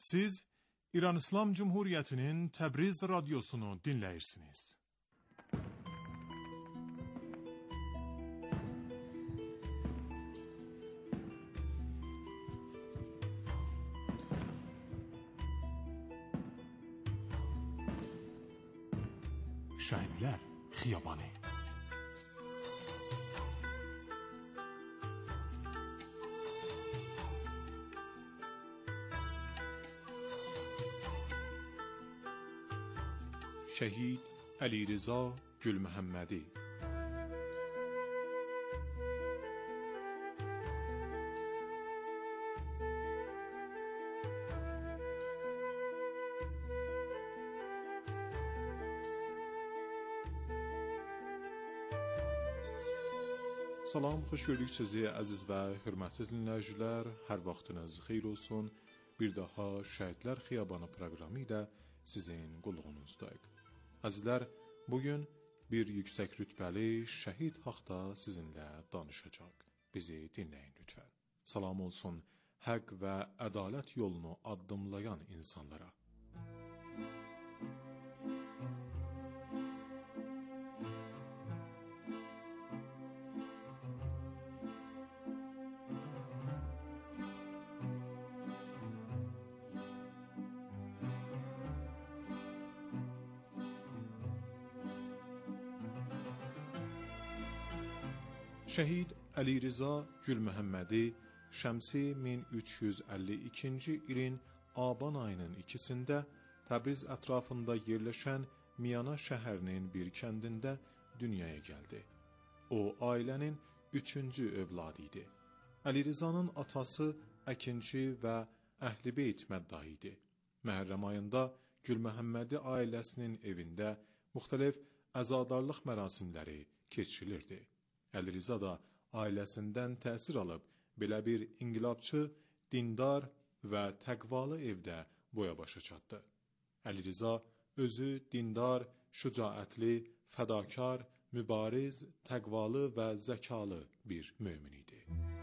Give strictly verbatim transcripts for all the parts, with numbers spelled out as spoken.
Siz İran İslam Cumhuriyeti'nin Təbriz radyosunu dinləyirsiniz. Şəhidlər Xiyabanı. Şəhid Əlirza Gülməhəmmədi. Salam, xoş gördük sizi əziz və hörmətli dinləyicilər. Hər vaxtınız xeyir olsun. Bir daha Şəhidlər Xiyabanı proqramı ilə sizin qulluğunuzdayıq. Əzizlər, bugün bir yüksək rütbəli şəhid haqda sizinlə danışacaq. Bizi dinləyin lütfən. Salam olsun haqq və ədalət yolunu addımlayan insanlara. Şəhid Əlirza Gülməhəmmədi Şəmsi min üç yüz əlli ikinci ilin Aban ayının ikisində Təbriz ətrafında yerləşən Miyana şəhərinin bir kəndində dünyaya gəldi. O, ailənin üçüncü övladı idi. Əlirzanın atası əkinçi və Əhl-i Beyt məddahı idi. Məhərrəm ayında Gülməhəmmədi ailəsinin evində müxtəlif əzadarlıq mərasimləri keçirilirdi. Əlirza da ailəsindən təsir alıb, belə bir inqilabçı, dindar və təqvalı evdə boya başa çatdı. Əlirza özü dindar, şücaətli, fədakar, mübariz, təqvalı və zəkalı bir mömin idi.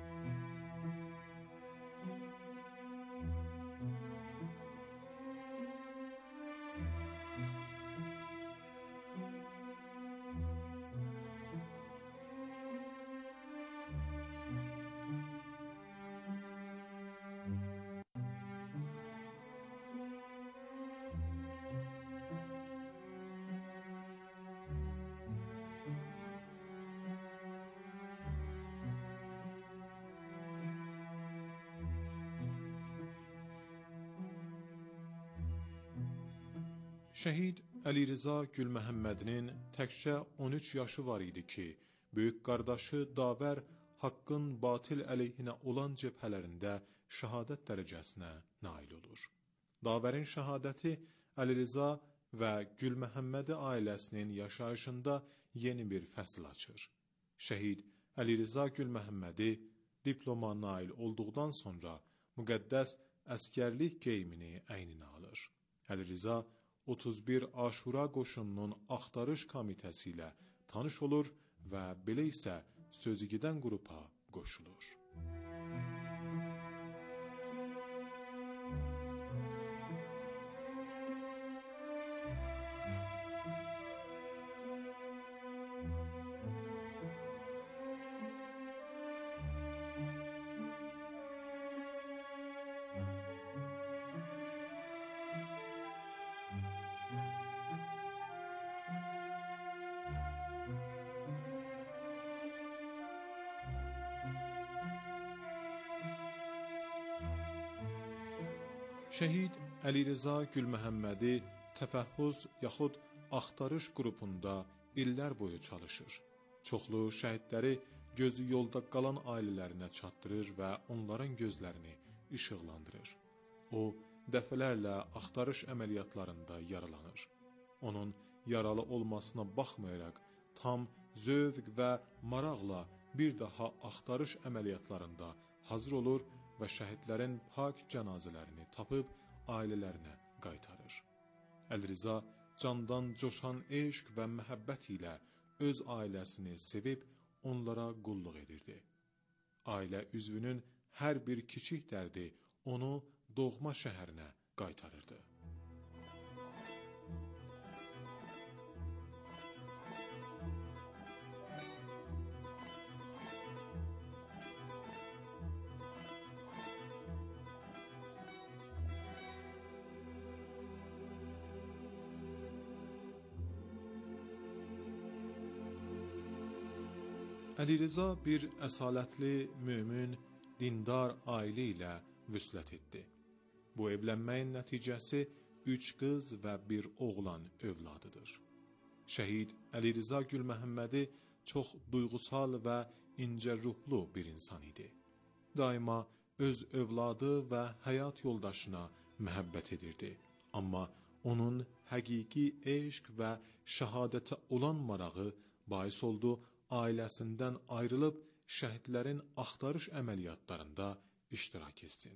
Şəhid Əlirza Gülməhəmmədinin təkcə on üç yaşı var idi ki, böyük qardaşı Davər haqqın batil əleyhinə olan cəbhələrində şəhadət dərəcəsinə nail olur. Davərin şəhadəti Əlirza və Gülməhəmmədi ailəsinin yaşayışında yeni bir fəsil açır. Şəhid Əlirza Gülməhəmmədi diploma nail olduqdan sonra müqəddəs əskərlik geyimini əyninə alır. Əlirza otuz bir Aşura qoşununun axtarış komitəsi ilə tanış olur və belə isə sözü gedən qrupa qoşulur. Şəhid Əlirza Gülməhəmmədi təfəhhüs yaxud axtarış qrupunda illər boyu çalışır. Çoxlu şəhidləri gözü yolda qalan ailələrinə çatdırır və onların gözlərini işıqlandırır. O, dəfələrlə axtarış əməliyyatlarında yaralanır. Onun yaralı olmasına baxmayaraq, tam zövq və maraqla bir daha axtarış əməliyyatlarında hazır olur və şəhidlərin pak cənazələrini tapıb ailələrinə qaytarır. Əlirza candan coşan eşq və məhəbbət ilə öz ailəsini sevib onlara qulluq edirdi. Ailə üzvünün hər bir kiçik dərdi onu doğma şəhərinə qaytarırdı. Əli Rza bir əsalətli, mömin, dindar ailə ilə vüslət etdi. Bu evlənməyin nəticəsi üç qız və bir oğlan övladıdır. Şəhid Əli Rza Gülməhəmmədi çox duyğusal və incə ruhlu bir insan idi. Daima öz övladı və həyat yoldaşına məhəbbət edirdi. Amma onun həqiqi eşq və şəhadətə olan marağı bais oldu, ailəsindən ayrılıb şəhidlərin axtarış əməliyyatlarında iştirak etsin.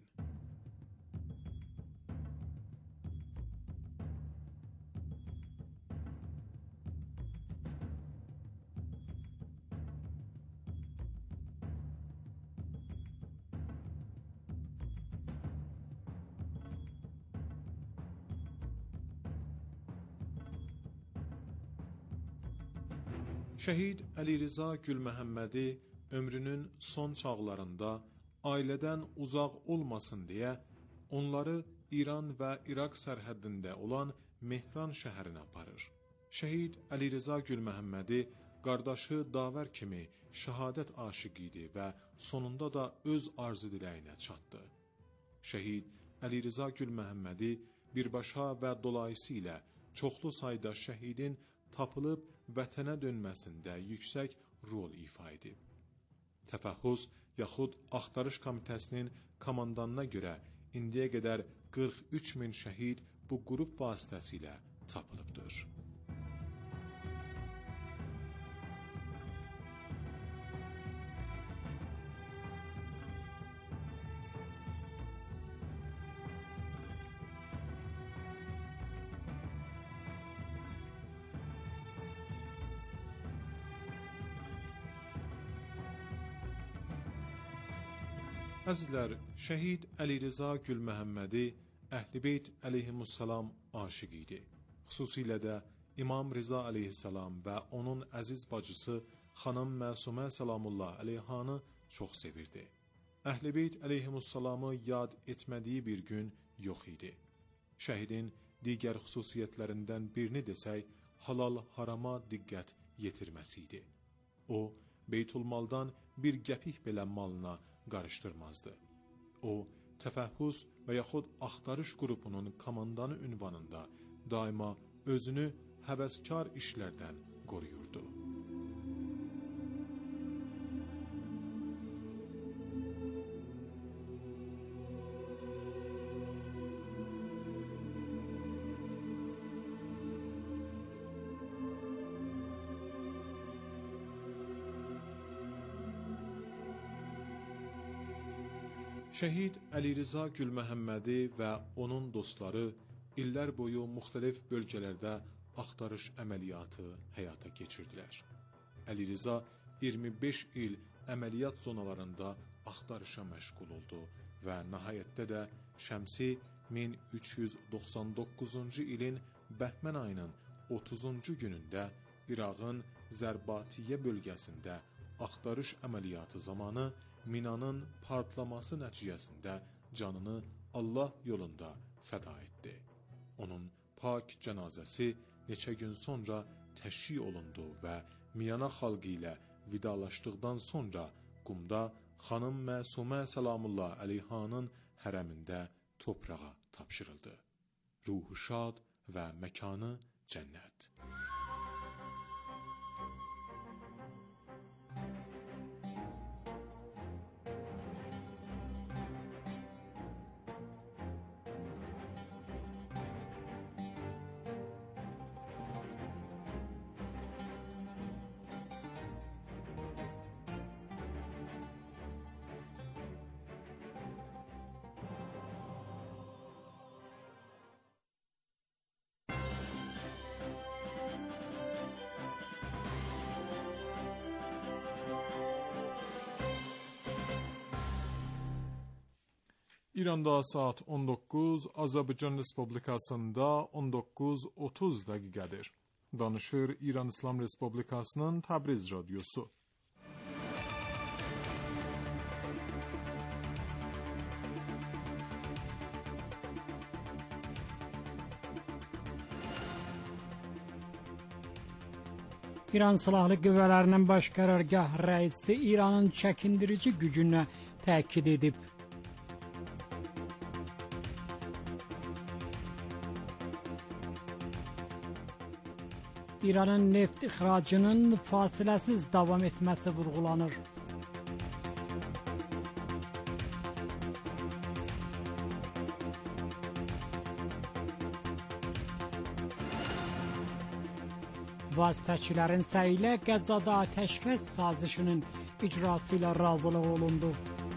Şəhid Əli Rza Gülməhəmmədi ömrünün son çağlarında ailədən uzaq olmasın deyə onları İran və İraq sərhəddində olan Mehran şəhərinə aparır. Şəhid Əli Rza Gülməhəmmədi qardaşı Davər kimi şəhadət aşiqi idi və sonunda da öz arzu diləyinə çatdı. Şəhid Əli Rza Gülməhəmmədi birbaşa və dolayısıyla çoxlu sayda şəhidin tapılıb vətənə dönməsində yüksək rol ifa edib. Təfəhhüs yaxud axtarış komitəsinin komandanına görə indiyə qədər qırx üç min şəhid bu qrup vasitəsilə tapılıbdır. Əzizlər, şəhid Əli Rza Gülməhəmmədi Əhl-i Beyt əleyhimussalam aşiq idi. Xüsusilə də İmam Rza əleyhissalam və onun əziz bacısı xanım Məsumə Səlamullah əleyhanı çox sevirdi. Əhl-i Beyt əleyhimussalamı yad etmədiyi bir gün yox idi. Şəhidin digər xüsusiyyətlərindən birini desək, halal harama diqqət yetirməsi idi. O, Beytulmaldan bir qəpik belə malına qarışdırmazdı. O, təfəhhüs və yaxud axtarış qrupunun komandanı ünvanında daima özünü həvəskar işlərdən qoruyurdu. Şəhid Əli Rza Gülməhəmmədi və onun dostları illər boyu müxtəlif bölgələrdə axtarış əməliyyatı həyata keçirdilər. Əli Rza iyirmi beş il əməliyyat zonalarında axtarışa məşğul oldu və nəhayətdə də Şəmsi min üç yüz doxsan doqquzuncu ilin Bəhmən ayının otuzuncu günündə İraqın Zərbatiyyə bölgəsində axtarış əməliyyatı zamanı minanın partlaması nəticəsində canını Allah yolunda fəda etdi. Onun pak cənazəsi neçə gün sonra təşyih olundu və Miyana xalqı ilə vidalaşdıqdan sonra qumda xanım Məsumə Səlamullah əleyhanın hərəmində toprağa tapşırıldı. Ruhu şad və məkanı cənnət. İranda saat on dokuz, Azərbaycan Respublikasında on dokuz otuz dəqiqədir. Danışır İran İslam Respublikasının Təbriz Radyosu. İran Silahlı Qüvvələrinin Baş Qərargah rəisi İranın çəkindirici gücünə təkid edib. İranın neft ixracının fasiləsiz davam etməsi vurğulanır. Vasitəçilərin səyi ilə Qəzzada atəşkəs sazişinin icrası ilə razılıq olundu.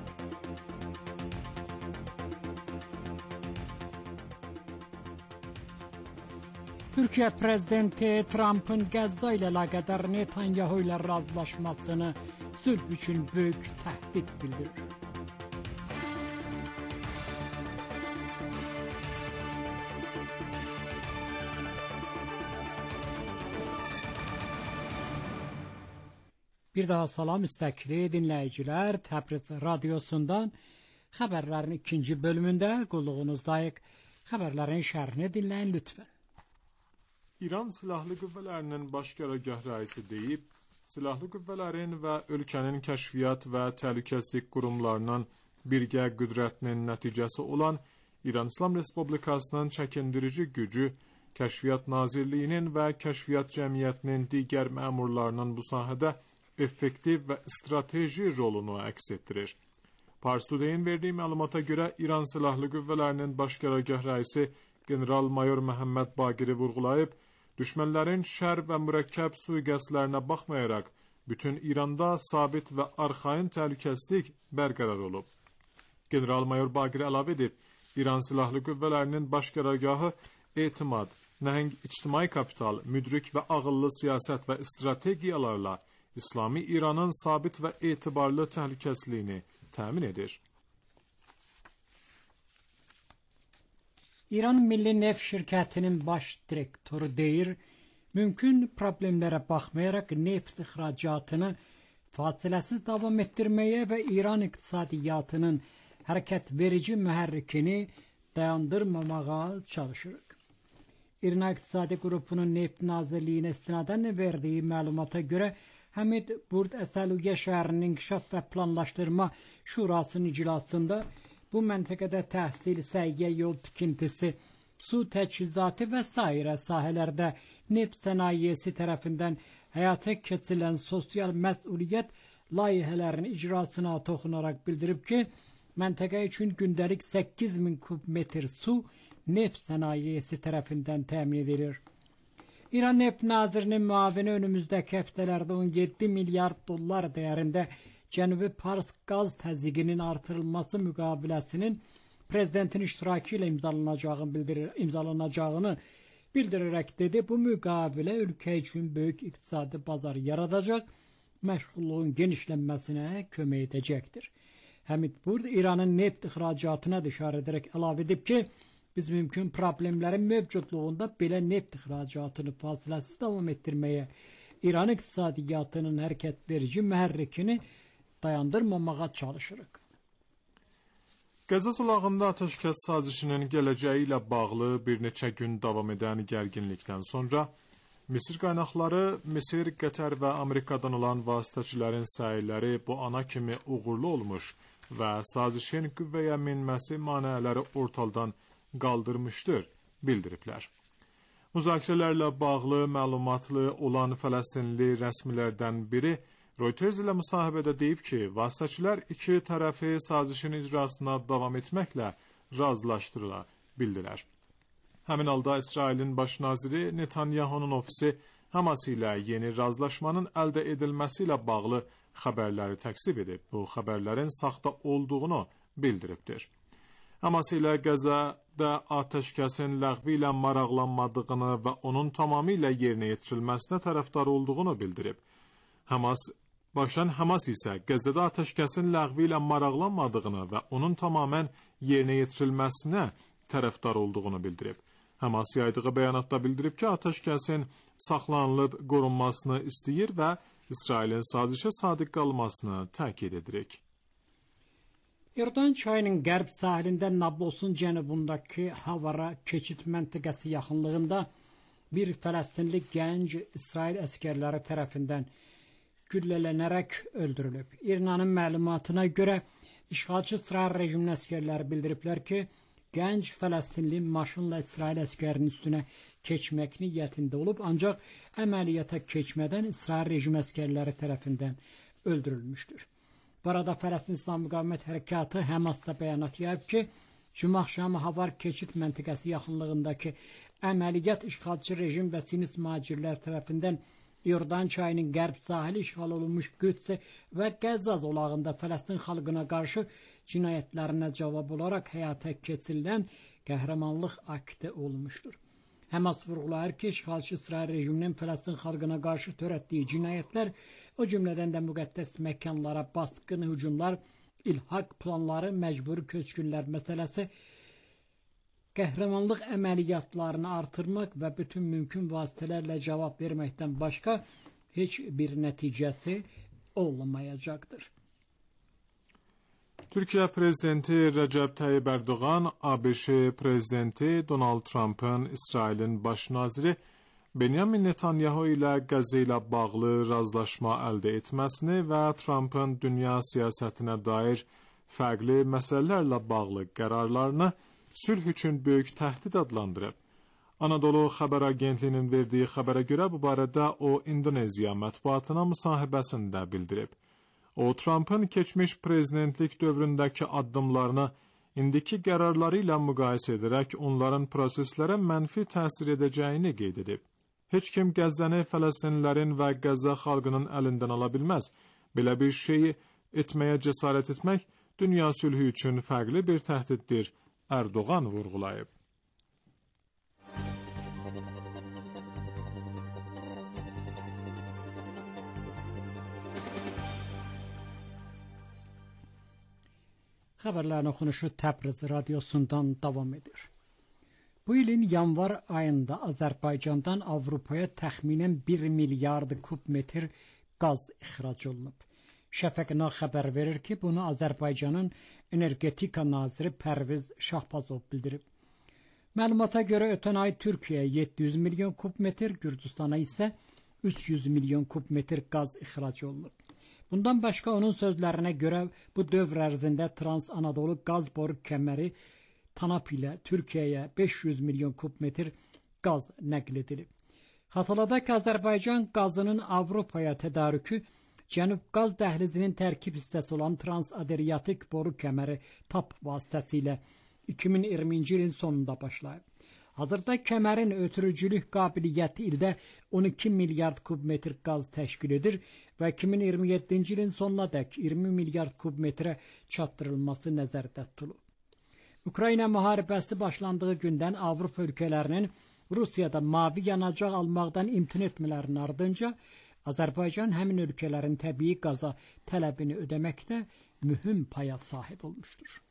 Türkiyə prezidenti Trump'ın Qəzza ilə əlaqədar Netanyahu ilə razılaşmasını sülh üçün böyük təhdid bildirir. Bir daha salam istəkli dinləyicilər, Təbriz Radyosundan xəbərlərin ikinci bölümündə qulluğunuzdayıq. Xəbərlərin şərhini dinləyin lütfən. İran Silahlı Qüvvələrinin Baş Qərargah rəisi deyib, silahlı qüvvələrin və ölkənin kəşfiyyat və təhlükəsizlik qurumlarının birgə qüdrətinin nəticəsi olan İran İslam Respublikasının çəkindirici gücü, Kəşfiyyat Nazirliyinin və Kəşfiyyat Cəmiyyətinin digər məmurlarının bu sahədə effektiv və strateji rolunu əks etdirir. Pars Today-in verdiyi məlumata görə İran Silahlı Qüvvələrinin Baş Qərargah rəisi General-Mayor Məhəmməd Baqiri vurğulayıb, düşmənlərin şər və mürəkkəb sui-qəsdlərinə baxmayaraq, bütün İranda sabit və arxain təhlükəsizlik bərqərar olub. General-Mayor Baqiri əlavə edib, İran Silahlı Qüvvələrinin Baş Qərargahı etimad, nəhəng ictimai kapital, müdrik və ağıllı siyasət və strategiyalarla İslami İranın sabit və etibarlı təhlükəsizliyini təmin edir. İran Milli Neft Şirkətinin baş direktoru deyir, mümkün problemlərə baxmayaraq neft ixracatını fasiləsiz davam etdirməyə və İran iqtisadiyyatının hərəkət verici mühərrikini dayandırmamağa çalışırıq. İran İqtisadi Qrupunun Neft Nazirliyinə istinadən verdiyi məlumata görə Həmid Burd Əsəliyyə şəhərinin İnkişaf və Planlaşdırma Şurasının iclasında bu məntəqədə təhsil, səhiyyə, yol tikintisi, su təchizatı və sairə sahələrdə neft sənayesi tərəfindən həyata keçirilən sosial məsuliyyət layihələrinin icrasına toxunaraq bildirib ki, məntəqə üçün gündəlik səkkiz min kub metr su neft sənayesi tərəfindən təmin edilir. İran Neft Nazirinin müavini önümüzdəki həftələrdə on yeddi milyard dollar dəyərində Cənubi Pars qaz təzyiqinin artırılması müqaviləsinin prezidentin iştirakı ilə imzalanacağını bildirir, imzalanacağını bildirərək dedi, bu müqavilə ölkə üçün böyük iqtisadi bazar yaradacaq, məşğulluğun genişlənməsinə kömək edəcəkdir. Həmid Burd İranın neft ixracatına işarə edərək əlavə edib ki, biz mümkün problemlərin mövcudluğunda belə neft ixracatını fasiləsiz davam etdirməyə, İran iqtisadiyyatının hərəkət verici mühərrikini dayandırmamağa çalışırıq. Qəzza zolağında atəşkəs sazişinin gələcəyi ilə bağlı bir neçə gün davam edən gərginlikdən sonra Misir qaynaqları, Misir, Qətər və Amerikadan olan vasitəçilərin səyləri bu ana kimi uğurlu olmuş və sazişin qüvvəyə minməsi manələri ortadan qaldırmışdır, bildiriblər. Müzakirələrlə bağlı məlumatlı olan Fələstinli rəsmilərdən biri Reuters ilə müsahibədə deyib ki, vasitəçilər iki tərəfi sazişin icrasına davam etməklə razılaşdırıla bildilər. Həmin halda İsrailin baş naziri Netanyahunun ofisi Hamas ilə yeni razılaşmanın əldə edilməsi ilə bağlı xəbərləri təksib edib. Bu xəbərlərin saxta olduğunu bildiribdir. Hamas ilə Qəzzada atəşkəsin ləğvi ilə maraqlanmadığını və onun tamamilə yerinə yetirilməsinə tərəfdar olduğunu bildirib. Hamas Başdan Hamas isə Qəzzədə atəşkəsin ləğvi ilə maraqlanmadığını və onun tamamən yerinə yetirilməsinə tərəfdar olduğunu bildirib. Hamas yaydığı bəyanatda bildirib ki, atəşkəsin saxlanılıb qorunmasını istəyir və İsrailin sazişə sadiq qalmasını təkid edirik. İordan çayının qərb sahilində Nablosun cənubundakı Havara keçid məntəqəsi yaxınlığında bir Fələstinli gənc İsrail əskərləri tərəfindən güllələnərək öldürülüb. İranın məlumatına görə işğalçı İsrail rejiminin əskərləri bildiriblər ki, gənc Fələstinli maşınla İsrail əskərinin üstünə keçmək niyyətində olub, ancaq əməliyyata keçmədən İsrail rejim əskərləri tərəfindən öldürülmüşdür. Bu arada Fələstin İslam Müqavimət Hərəkatı Həmasda bəyanat yayıb ki, Cümə axşamı Havar keçid məntəqəsi yaxınlığındakı əməliyyat işğalçı rejim və sinist mühacirlər tərəfindən İordan çayının qərb sahili işğal olunmuş Qüds və Qəzza zolağında Fələstin xalqına qarşı cinayətlərinə cavab olaraq həyata keçirilən qəhrəmanlıq akti olmuşdur. Həmas vurğulayır ki, işğalçı İsrail rejiminin Fələstin xalqına qarşı törətdiyi cinayətlər, o cümlədən də müqəddəs məkanlara basqın hücumlar, ilhaq planları, məcburi köçkünlər məsələsi, qəhrəmanlıq əməliyyatlarını artırmaq və bütün mümkün vasitələrlə cavab verməkdən başqa heç bir nəticəsi olmayacaqdır. Türkiyə prezidenti Rəcəb Tayyib Erdoğan, ABŞ prezidenti Donald Trump'ın İsrailin baş naziri Benyamin Netanyahu ilə Qəzza ilə bağlı razılaşma əldə etməsini və Trump'ın dünya siyasətinə dair fərqli məsələlərlə bağlı qərarlarını sülh üçün böyük təhdid adlandırıb. Anadolu xəbər agentliyinin verdiyi xəbərə görə bu barədə o İndoneziya mətbuatına müsahibəsində bildirib. O, Trump'ın keçmiş prezidentlik dövründəki addımlarını indiki qərarları ilə müqayisə edərək onların proseslərə mənfi təsir edəcəyini qeyd edib. Heç kim Qəzzəni Fələstinlilərin və Qəzza xalqının əlindən ala bilməz. Belə bir şeyi etməyə cəsarət etmək dünya sülhü üçün fərqli bir təhdiddir, Erdoğan vurğulayıb. Xəbərlərin oxunuşu Təbriz radiosundan davam edir. Bu ilin yanvar ayında Azərbaycandan Avropaya təxminən bir milyard kub metr qaz ixrac olunub. Şəfəqna xəbər verir ki, bunu Azərbaycanın Energetika naziri Pərviz Şahbazov bildirib. Məlumata görə ötən ay Türkiyəyə yeddi yüz milyon kub metr, Gürcüstana isə üç yüz milyon kub metr qaz ixrac olunub. Bundan başqa onun sözlərinə görə bu dövr ərzində Trans-Anadolu qaz boru kəməri Tanap ilə Türkiyəyə beş yüz milyon kub metr qaz nəql edilib. Xatırladaq ki, Azərbaycan qazının Avropaya tədarükü Cənub qaz dəhlizinin tərkib hissəsi olan Trans-Adriatik boru kəməri TAP vasitəsilə iki min iyirminci ilin sonunda başlayıb. Hazırda kəmərin ötürücülük qabiliyyəti ildə on iki milyard kub metr qaz təşkil edir və iki min iyirmi yeddinci ilin sonuna dək iyirmi milyard kub metrə çatdırılması nəzərdə tutulub. Ukrayna müharibəsi başlandığı gündən Avropa ölkələrinin Rusiyada mavi yanacaq almaqdan imtina etmələrinin ardınca Azərbaycan həmin ölkələrin təbii qaza tələbini ödəməkdə mühüm paya sahib olmuşdur.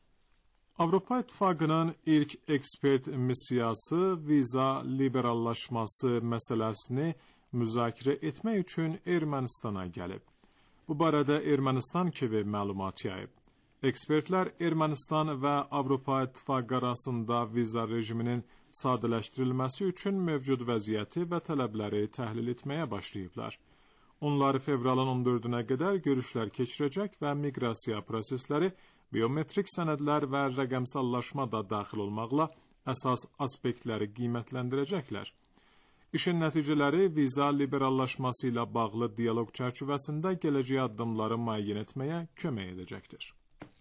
Avropa İttifaqının ilk ekspert missiyası viza liberallaşması məsələsini müzakirə etmək üçün Ermənistana gəlib. Bu barədə Ermənistan K V məlumat yayıb. Ekspertlər Ermənistan və Avropa İttifaqı arasında viza rejiminin sadələşdirilməsi üçün mövcud vəziyyəti və tələbləri təhlil etməyə başlayıblar. Onlar fevralın on dördünə qədər görüşlər keçirəcək və miqrasiya prosesləri, biometrik sənədlər və rəqəmsallaşma da daxil olmaqla əsas aspektləri qiymətləndirəcəklər. İşin nəticələri viza liberallaşması ilə bağlı dialoq çərçivəsində gələcək addımları müəyyən etməyə kömək edəcəkdir.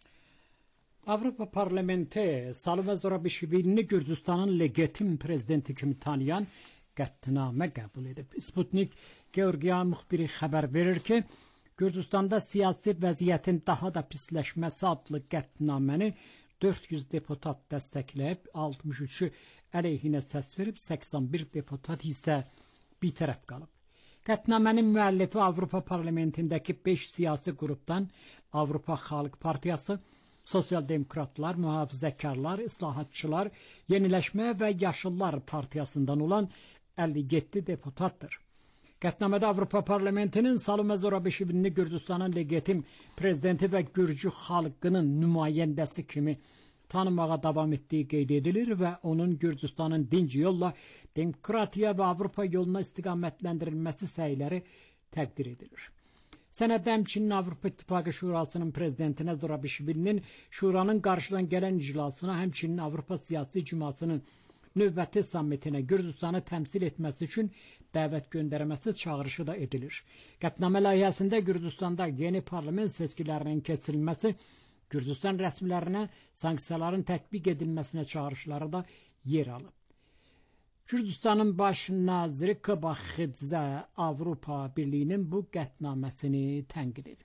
Avropa Parlamenti Salome Zorabishvilini Gürcüstanın legitim prezidenti kimi tanıyan qətnamə qəbul edib. Sputnik Georgiya müxbiri xəbər verir ki, Gürcüstanda siyasi vəziyyətin daha da pisləşməsi adlı qətnaməni dörd yüz deputat dəstəkləyib, altmış üçü əleyhinə səs verib, səksən bir deputat isə bitərəf qalıb. Qətnamənin müəllifi Avropa Parlamentindəki beş siyasi qrupdan Avropa Xalq Partiyası, Sosial Demokratlar, Mühafizəkarlar, İslahatçılar, Yeniləşmə və Yaşıllar Partiyasından olan əlli yeddi deputatdır. Qətnamədə Avropa Parlamentinin Salume Zorabeşvili Gürcüstanın legitim prezidenti və Gürcü xalqının nümayəndəsi kimi tanımağa davam etdiyi qeyd edilir və onun Gürcüstanın dinc yolla demokratiya və Avropa yoluna istiqamətləndirilməsi səyləri təqdir edilir. Sənəddə həmçinin Avropa İttifaqı Şurasının prezidentinə Zorabeşvilinin Şuranın qarşıdan gələn iclasına, həmçinin Avropa Siyasi Cümasının növbəti sammitinə Gürcüstanı təmsil etməsi üçün dəvət göndərməsi çağırışı da edilir. Qətnamə layihəsində Gürcüstanda yeni parlament seçkilərinin keçirilməsi, Gürcüstan rəsmilərinə sanksiyaların tətbiq edilməsinə çağırışları da yer alıb. Gürcüstanın baş naziri Qabaxidze Avropa Birliyinin bu qətnaməsini tənqid edib.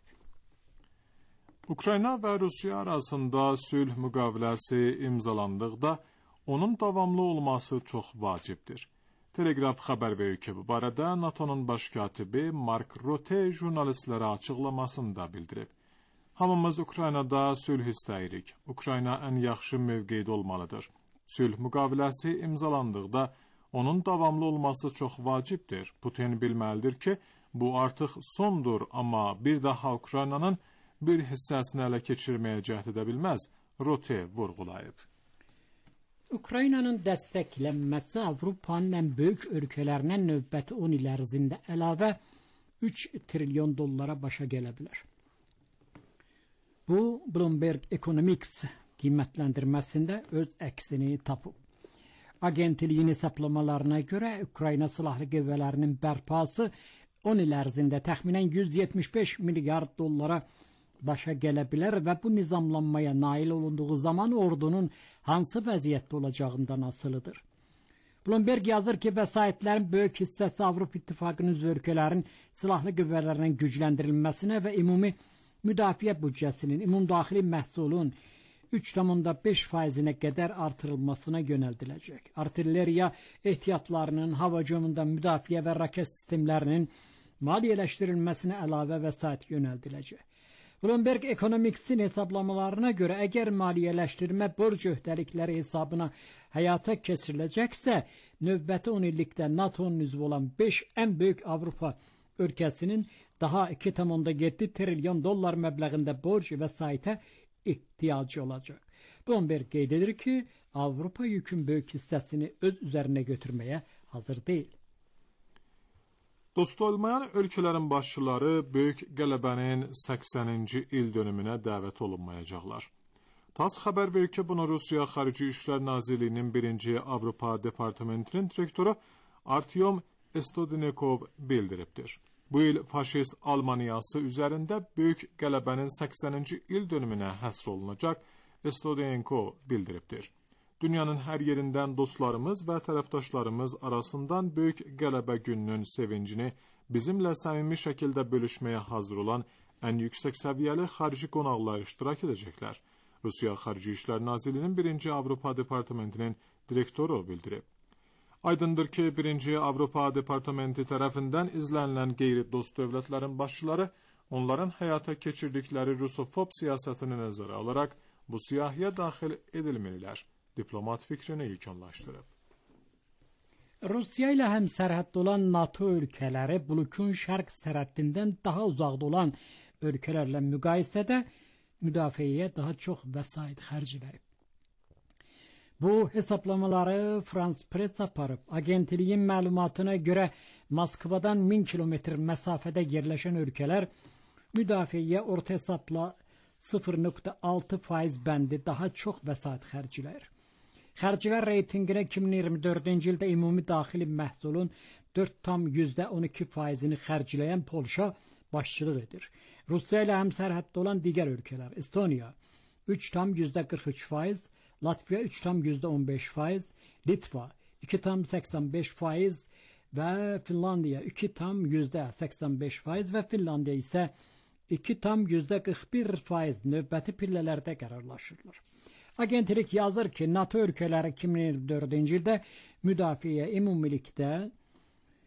Ukrayna və Rusiya arasında sülh müqaviləsi imzalandıqda onun davamlı olması çox vacibdir. Telegraf xəbər verir ki, bu barədə NATO'nun baş katibi Mark Rutte jurnalistlərə açıqlamasında bildirib. Hamımız Ukraynada sülh istəyirik. Ukrayna ən yaxşı mövqedə olmalıdır. Sülh müqaviləsi imzalandıqda onun davamlı olması çox vacibdir. Putin bilməlidir ki, bu artıq sondur, amma bir daha Ukraynanın bir hissəsini ələ keçirməyə cəhd edə bilməz, Rutte vurğulayıb. Ukraynanın dəstəklənməsi Avropanın ən böyük ölkələrindən növbəti on il ərzində əlavə üç trilyon dollara başa gələ bilər. Bu, Bloomberg Economics qiymətləndirməsində öz əksini tapıb. Agentliyin hesablamalarına görə Ukrayna silahlı qüvvələrinin bərpası on il ərzində təxminən yüz yetmiş beş milyard dollara başa gələ bilər və bu nizamlanmaya nail olunduğu zaman ordunun hansı vəziyyətdə olacağından asılıdır. Bloomberg yazır ki, vəsaitlərin böyük hissəsi Avropa İttifaqının üzv ölkələrin silahlı qüvvələrinin gücləndirilməsinə və ümumi müdafiə büdcəsinin, ümumdaxili məhsulun üç tam beş faizinə qədər artırılmasına yönəldiləcək. Artilleriya ehtiyatlarının, hava hücumunda müdafiə və raket sistemlərinin maliyyələşdirilməsinə əlavə vəsait yönəldiləcək. Bloomberg Economics'in hesablamalarına görə əgər maliyyələşdirmə borc öhdəlikləri hesabına həyata keçiriləcəksə, növbəti on illikdə NATO'nun üzvü olan beş ən böyük Avropa ölkəsinin daha iki tam yeddi trilyon dollar məbləğində borc vəsaitə ihtiyacı olacaq. Bloomberg qeyd edir ki, Avropa yükün böyük hissəsini öz üzərinə götürməyə hazır deyil. Dost olmayan ölkələrin başçıları böyük qələbənin səksəninci il dönümünə dəvət olunmayacaqlar. TASS xəbər verir ki, bunu Rusiya Xarici İşlər Nazirliyinin birinci Avropa Departamentinin direktoru Artyom Stodnikov bildiribdir. Bu il faşist Almaniyası üzərində böyük qələbənin səksəninci il dönümünə həsr olunacaq, Stodnikov bildiribdir. Dünyanın hər yerindən dostlarımız və tərəfdaşlarımız arasından böyük qələbə gününün sevincini bizimlə səmimi şəkildə bölüşməyə hazır olan ən yüksək səviyyəli xarici qonaqlar iştirak edəcəklər. Rusiya Xarici İşlər Nazirliyinin birinci Avropa Departamentinin direktoru bildirib. Aydındır ki, birinci Avropa Departamenti tərəfindən izlənilən qeyri-dost dövlətlərin başçıları onların həyata keçirdikləri rusofob siyasətini nəzərə alaraq bu siyahıya daxil edilməlidirlər. Diplomat fikrini yekunlaşdırıb. Rusiya ilə həmsərhəddə olan NATO ölkələri blokun şərq sərhəddindən daha uzaqda olan ölkələrlə müqayisədə müdafiəyə daha çox vəsait xərcləyib. Bu hesablamaları France Press aparıb. Agentliyin məlumatına görə Moskvadan min kilometr məsafədə yerləşən ölkələr müdafiəyə orta hesabla sıfır nöqtə altı faiz bəndi daha çox vəsait xərcləyir. Xərclər reytinginə iki min iyirmi dördüncü ildə ümumi daxili məhsulun dörd tam on iki faizini xərcləyən Polşa başçılıq edir. Rusiya ilə həmsərhəddə olan digər ölkələr Estoniya üç tam qırx üç faiz, Latviya üç tam on beş faiz, Litva iki tam səksən beş faiz və Finlandiya iki tam səksən beş faiz və Finlandiya isə iki tam qırx bir faiz növbəti pillələrdə qərarlaşırlar. Agentlik yazır ki, NATO ölkələri iki min iyirmi dördüncü ildə müdafiə ümumilikdə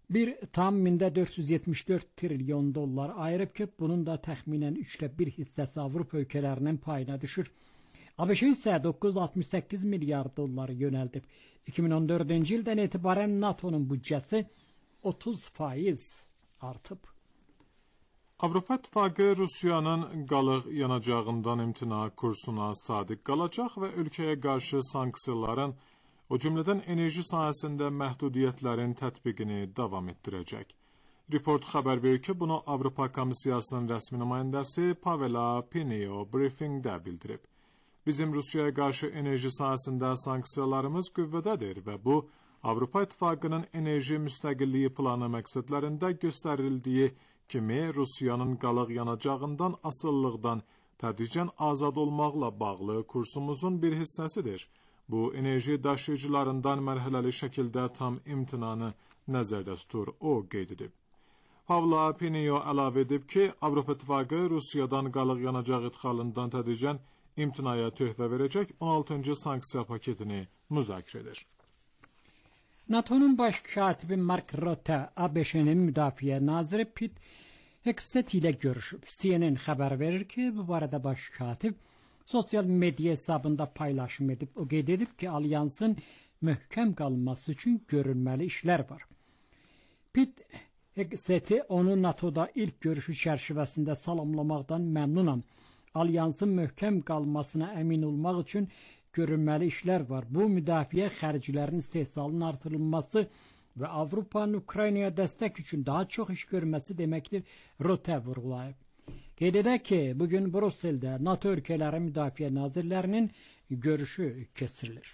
bir tam dörd yüz yetmiş dörd trilyon dollar ayırıb ki, bunun da təxminən üçdə bir hissəsi Avropa ölkələrinin payına düşür. ABŞ isə doqquz yüz altmış səkkiz milyar dolları yönəldib. iki min on dördüncü ildən etibarən NATO'nun büdcəsi otuz faiz artıb. Avropa İttifaqı Rusiyanın qalıq yanacağından imtina kursuna sadiq qalacaq və ölkəyə qarşı sanksiyaların, o cümlədən enerji sahəsində məhdudiyyətlərin tətbiqini davam etdirəcək. Report xəbər verir ki, bunu Avropa Komissiyasının rəsmi nümayəndəsi Pavela Pineo briefingdə bildirib. Bizim Rusiyaya qarşı enerji sahəsində sanksiyalarımız qüvvədədir və bu, Avropa İttifaqının enerji müstəqilliyi planı məqsədlərində göstərildiyi kimi Rusiyanın qalıq yanacağından asılılıqdan tədricən azad olmaqla bağlı kursumuzun bir hissəsidir. Bu, enerji daşıyıcılarından mərhələli şəkildə tam imtinanı nəzərdə tutur, o qeyd edib. Pavla Pineo əlavə edib ki, Avropa İttifaqı Rusiyadan qalıq yanacaq idxalından tədricən imtinaya töhfə verəcək on altıncı sanksiya paketini müzakirə edir. NATO'nun baş katibi Mark Rutte, ABŞ'nin müdafiə naziri Pete Hegseth ilə görüşüb. C N N xəbər verir ki, bu barədə baş katib sosyal medya hesabında paylaşım edib. O qeyd edib ki, alyansın möhkəm qalması üçün görülməli işlər var. Pete Hegseth'i onu NATO'da ilk görüşü çərçivəsində salamlamaqdan məmnunam. Alyansın möhkəm qalmasına əmin olmaq üçün görülməli işlər var. Bu, müdafiə xərclərinin istehsalının artırılması və Avropanın Ukraynaya dəstək üçün daha çox iş görməsi deməkdir, Rutte vurğulayıb. Qeyd edək ki, bugün Brüsseldə NATO ölkələri müdafiə nazirlərinin görüşü keçirilir.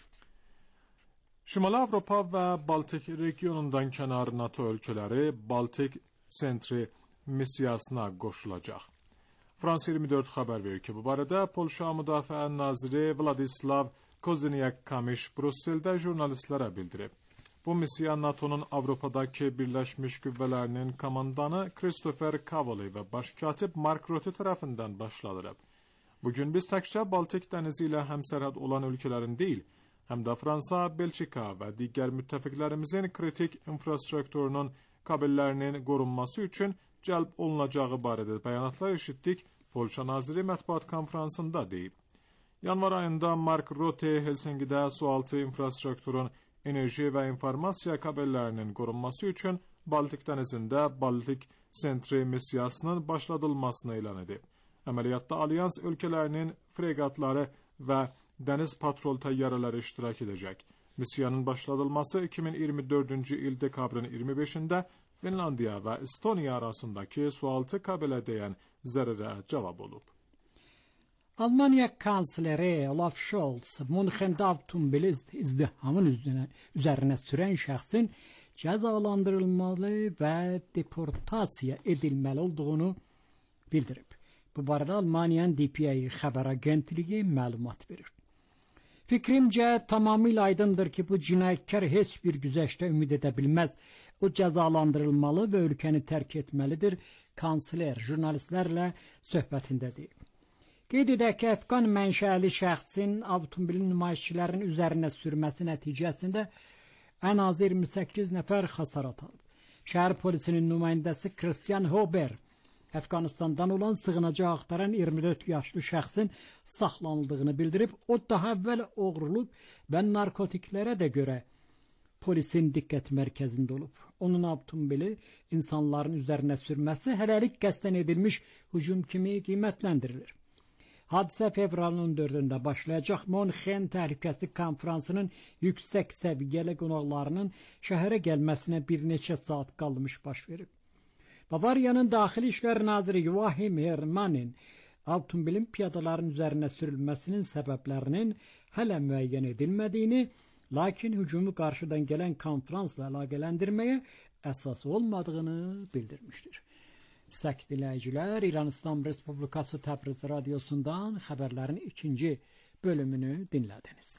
Şimali Avropa və Baltik regionundan kənar NATO ölkələri Baltik Sentri missiyasına qoşulacaq. Frans iyirmi dörd xəbər verir ki, bu barədə Polşa Müdafiə naziri Vladislav Koziniak-Kamiş Brüsseldə jurnalistlərə bildirib. Bu missiya NATO'nun Avropadakı Birləşmiş Qüvvələrinin komandanı Christopher Cavoli və baş katib Mark Rutte tərəfindən başladılıb. Bugün biz təkcə Baltik dənizi ilə həmsərhəd olan ölkələrin deyil, həm də Fransa, Belçika və digər müttəfiqlərimizin kritik infrastrukturunun kabellərinin qorunması üçün cəlb olunacağı barədə bəyanatlar eşitdik, Polşa naziri mətbuat konferansında deyib. Yanvar ayında Mark Rutte Helsinkidə sualtı infrastrukturun enerji və informasiya kabellərinin qorunması üçün Baltik dənizində Baltik Sentri missiyasının başladılmasını elan edib. Əməliyyatda Alyans ölkələrinin freqatları və dəniz patrol təyyarələri iştirak edəcək. Missiyanın başladılması iki min iyirmi dördüncü il dekabrın iyirmi beşində Finlandiya və Estoniya arasındakı sualtı kabelə dəyən zərərə cavab olub. Almanya kansleri Olaf Scholz, Münxendə avtomobil izdihamın üzərinə sürən şəxsin cəzalandırılmalı və deportasiya edilməli olduğunu bildirib. Bu barədə Almaniyanın D P A xəbər agentliyi məlumat verir. Fikrimcə tamamilə aydındır ki, bu cinayətkar heç bir güzəştə ümid edə bilməz. O cəzalandırılmalı və ölkəni tərk etməlidir, kansler jurnalistlərlə söhbətində deyib. Qeyd edək ki, Əfqan mənşəli şəxsin avtomobilin nümayişçilərin üzərinə sürməsi nəticəsində ən az iyirmi səkkiz nəfər xəsarət alıb. Şəhər polisinin nümayəndəsi Christian Hober, Əfqanistandan olan sığınacaq axtaran iyirmi dörd yaşlı şəxsin saxlanıldığını bildirib, o daha əvvəl oğruluq və narkotiklərə də görə polisin diqqət mərkəzində olub. Onun avtomobili insanların üzərinə sürməsi hələlik qəsdən edilmiş hücum kimi qiymətləndirilir. Hadisə fevralın on dördündə başlayacaq Münxen Təhlükəsizlik Konferansının yüksək səviyyəli qonaqlarının şəhərə gəlməsinə bir neçə saat qalmış baş verib. Bavariyanın Daxili İşlər Naziri Joachim Hermannin avtomobilin piyadaların üzərinə sürülməsinin səbəblərinin hələ müəyyən edilmədiyini, lakin hücumu qarşıdan gələn konferansla əlaqələndirməyə əsas olmadığını bildirmişdir. İstək dinləyicilər, İran İslam Respublikası Təbriz radiosundan xəbərlərin ikinci bölümünü dinlədiniz.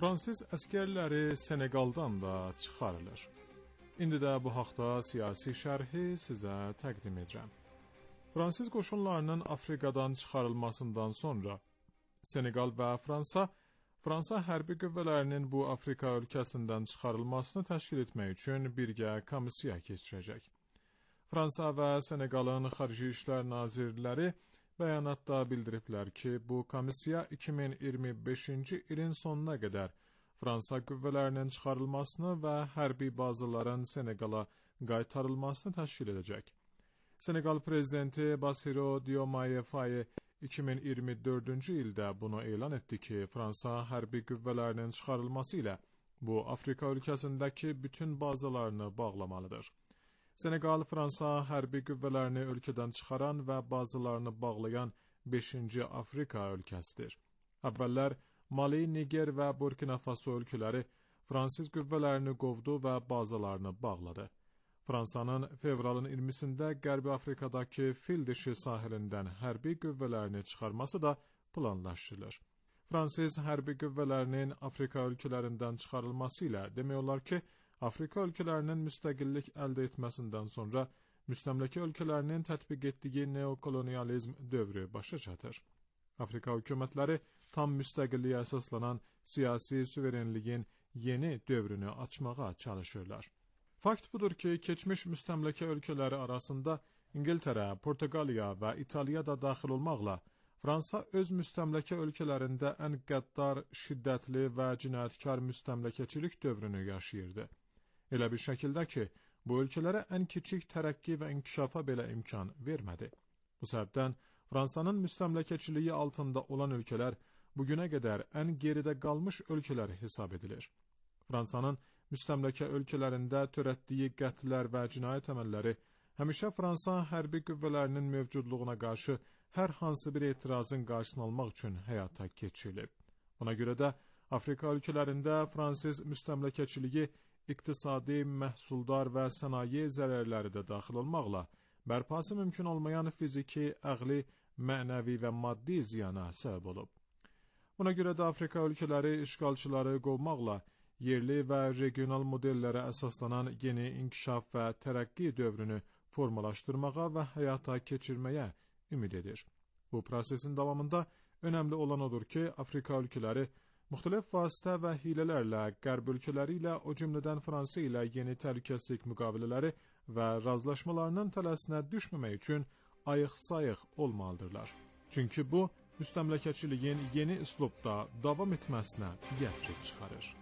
Fransız əskərləri Senegaldan da çıxarılır. İndi də bu haqda siyasi şərhi sizə təqdim edirəm. Fransız qoşunlarının Afrikadan çıxarılmasından sonra Senegal və Fransa, Fransa hərbi qüvvələrinin bu Afrika ölkəsindən çıxarılmasını təşkil etmək üçün birgə komissiya keçirəcək. Fransa və Senegalın Xarici İşlər Nazirləri bəyanatda bildiriblər ki, bu komissiya iki min iyirmi beşinci ilin sonuna qədər Fransa qüvvələrinin çıxarılmasını və hərbi bazaların Senegala qaytarılmasını təşkil edəcək. Senegal prezidenti Bassirou Diomaye Faye iki min iyirmi dördüncü ildə bunu elan etdi ki, Fransa hərbi qüvvələrinin çıxarılması ilə bu Afrika ölkəsindəki bütün bazalarını bağlamalıdır. Senegal, Fransa hərbi qüvvələrini ölkədən çıxaran və bazalarını bağlayan beşinci Afrika ölkəsidir. Əvvəllər Mali, Niger və Burkina Faso ölkələri Fransız qüvvələrini qovdu və bazalarını bağladı. Fransanın fevralın iyirmisində Qərbi Afrikadakı Fil dişi sahilindən hərbi qüvvələrini çıxarması da planlaşdırılır. Fransız hərbi qüvvələrinin Afrika ölkələrindən çıxarılması ilə demək olar ki, Afrika ölkələrinin müstəqillik əldə etməsindən sonra müstəmləkə ölkələrinin tətbiq etdiyi neokolonializm dövrü başa çatır. Afrika hökumətləri tam müstəqilliyə əsaslanan siyasi suverenliyin yeni dövrünü açmağa çalışırlar. Fakt budur ki, keçmiş müstəmləkə ölkələri arasında İngiltərə, Portuqaliya və İtaliya da daxil olmaqla Fransa öz müstəmləkə ölkələrində ən qəddar, şiddətli və cinayətkar müstəmləkəçilik dövrünü yaşayırdı. Elə bir şəkildə ki, bu ölkələrə ən kiçik tərəqqi və inkişafa belə imkan vermədi. Bu səbəbdən Fransanın müstəmləkəçiliyi altında olan ölkələr bugünə qədər ən geridə qalmış ölkələr hesab edilir. Fransanın müstəmləkə ölkələrində törətdiyi qətlər və cinayət əməlləri həmişə Fransa hərbi qüvvələrinin mövcudluğuna qarşı hər hansı bir etirazın qarşısını almaq üçün həyata keçirilib. Buna görə də Afrika ölkələrində Fransız müstəmləkəçiliyi iqtisadi, məhsuldar və sənaye zərərləri də daxil olmaqla bərpası mümkün olmayan fiziki, əqli, mənəvi və maddi ziyana səbəb olub. Buna görə də Afrika ölkələri işğalçıları qovmaqla yerli və regional modellərə əsaslanan yeni inkişaf və tərəqqi dövrünü formalaşdırmağa və həyata keçirməyə ümid edir. Bu prosesin davamında önəmli olan odur ki, Afrika ölkələri müxtəlif vasitə və hilələrlə qərb ölkələri ilə, o cümlədən Fransa ilə yeni təhlükəsizlik müqavilələri və razılaşmalarının tələsinə düşməmək üçün ayıq-sayıq olmalıdırlar. Çünki bu, müstəmləkəçiliyin yeni üslubda davam etməsinə gətirib çıxarır.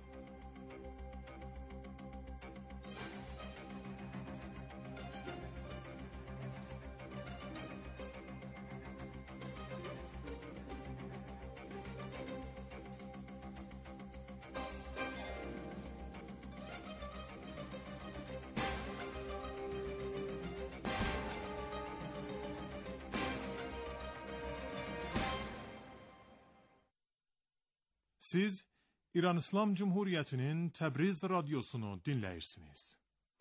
Siz İran İslam Cumhuriyeti'nin Təbriz radyosunu dinləyirsiniz.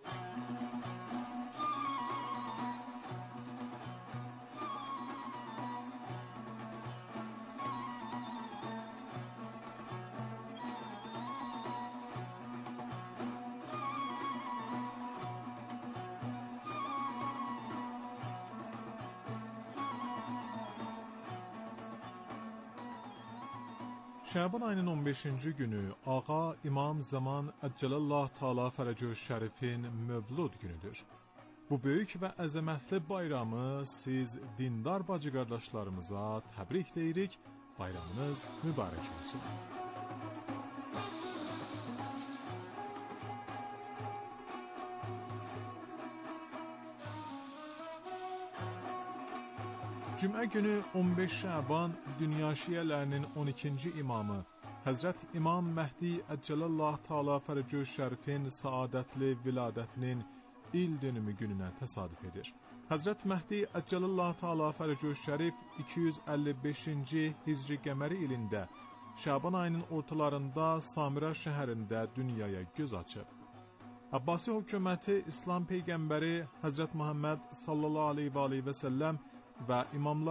Şaban ayının on beşinci günü Ağa İmam Zaman Əcəlallah Taala Fərəcü Şərifin Mövlud günüdür. Bu böyük və əzəmətli bayramı siz dindar bacı qardaşlarımıza təbrik deyirik, bayramınız mübarək olsun. Cümə günü on beş Şaban dünya şiələrinin on ikinci imamı Həzrət İmam Məhdi Əcəlallah Taala Fərəcü Şərifin səadətli viladətinin il dönümü gününə təsadüf edir. Həzrət Məhdi Əcəlallah Taala Fərəcü Şərif iki yüz əlli beşinci Hicri qəməri ilində Şaban ayının ortalarında Samira şəhərində dünyaya göz açıb. Abbasi hökuməti İslam peyğəmbəri Həzrət Muhammed sallallahu aleyhi və aleyhi və səlləm və imamların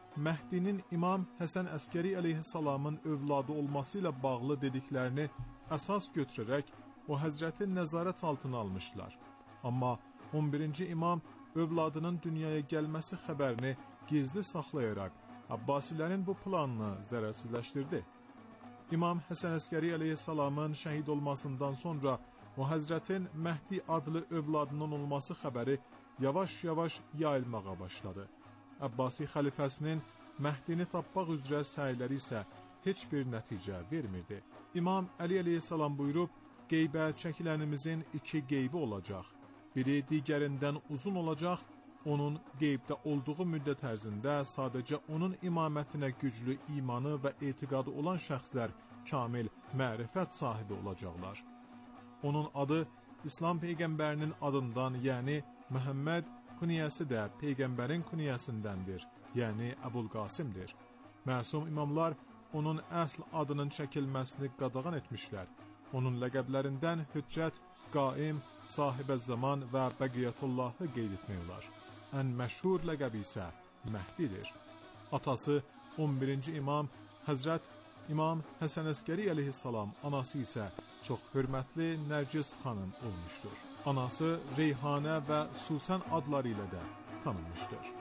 Məhdinin İmam Həsən Əskəri əleyhissalamın övladı olması ilə bağlı dediklərini əsas götürərək o həzrəti nəzarət altına almışlar. Amma on birinci imam övladının dünyaya gəlməsi xəbərini gizli saxlayaraq Abbasilərin bu planını zərərsizləşdirdi. İmam Həsən Əskəri əleyhissalamın şəhid olmasından sonra o həzrətin Məhdi adlı övladının olması xəbəri yavaş-yavaş yayılmağa başladı. Abbasi xəlifəsinin Məhdini tapmaq üzrə səyləri isə heç bir nəticə vermirdi. İmam Əli əleyhissalam buyurub, qeybə çəkilənimizin iki qeybi olacaq. Biri digərindən uzun olacaq, onun qeybdə olduğu müddət ərzində sadəcə onun imamətinə güclü imanı və etiqadı olan şəxslər kamil mərifət sahibi olacaqlar. Onun adı İslam Peyğəmbərinin adından, yəni Məhəmməd künyəsi də Peyğəmbərin künyəsindəndir, yəni Əbul-Qasimdir. Məsum imamlar onun əsl adının çəkilməsini qadağan etmişlər. Onun ləqəblərindən Hüccət, Qaim, Sahibə Zaman və Bəqiyyətullahı qeyd etmək olar. Ən məşhur ləqəbi isə Məhdidir. Atası on birinci imam Həzrət İmam Həsən Əskəri əleyhissalam, anası isə çox hörmətli Nərgiz xanım olmuşdur. Anası Reyhanə və Susən adları ilə də tanınmışdır.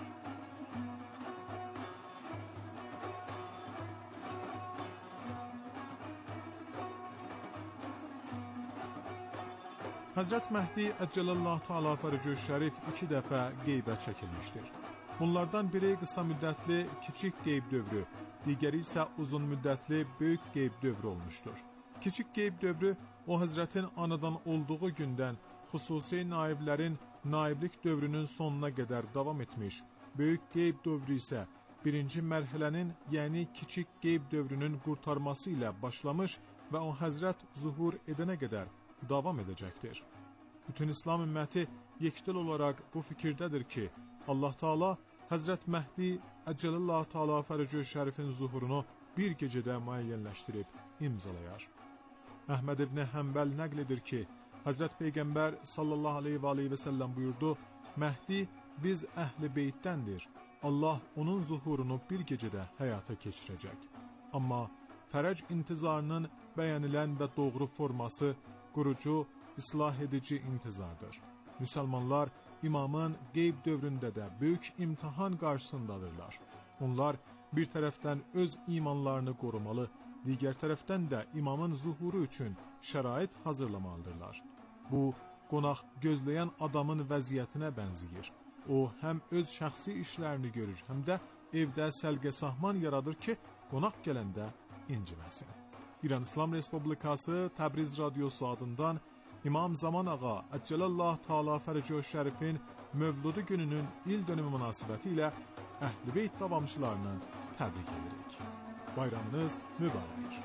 Həzrət Məhdi Əccəlallahu Teala Fərəcü Şərif iki dəfə qeybə çəkilmişdir. Bunlardan biri qısa müddətli kiçik qeyb dövrü, digəri isə uzun müddətli böyük qeyb dövrü olmuşdur. Kiçik qeyb dövrü o həzrətin anadan olduğu gündən xüsusi naiblərin naiblik dövrünün sonuna qədər davam etmiş. Böyük qeyb dövrü isə birinci mərhələnin, yəni kiçik qeyb dövrünün qurtarması ilə başlamış və o həzrət zuhur edənə qədər davam edəcəkdir. Bütün İslam ümməti yekdil olaraq bu fikirdədir ki, Allah Taala Həzrət Məhdi Əcəlallahu Teala Fərəcü Şərifin zuhurunu bir gecədə müəyyənləşdirib imzalayar. Əhməd ibn Həmbəl nəql edir ki, Həzrət Peyğəmbər sallallahu aleyhi və aleyhi və səlləm buyurdu, Məhdi biz əhl-i beytdəndir. Allah onun zuhurunu bir gecədə həyata keçirəcək. Amma fərəc intizarının bəyənilən və doğru forması qurucu, islah edici intizardır. Müsəlmanlar imamın qeyb dövründə də böyük imtihan qarşısındadırlar. Onlar bir tərəfdən öz imanlarını qorumalı, digər tərəfdən də imamın zuhuru üçün şərait hazırlamalıdırlar. Bu, qonaq gözləyən adamın vəziyyətinə bənzəyir. O, həm öz şəxsi işlərini görür, həm də evdə səlqə-sahman yaradır ki, qonaq gələndə inciməsin. İran İslam Respublikası Təbriz Radyosu adından İmam Zaman Ağa Əcəlallahu Teala Fərəcü Şərifin Mövludu gününün il dönümü münasibəti ilə Əhl-i Beyt davamçılarını təbrik edirik. Bayramınız mübarək.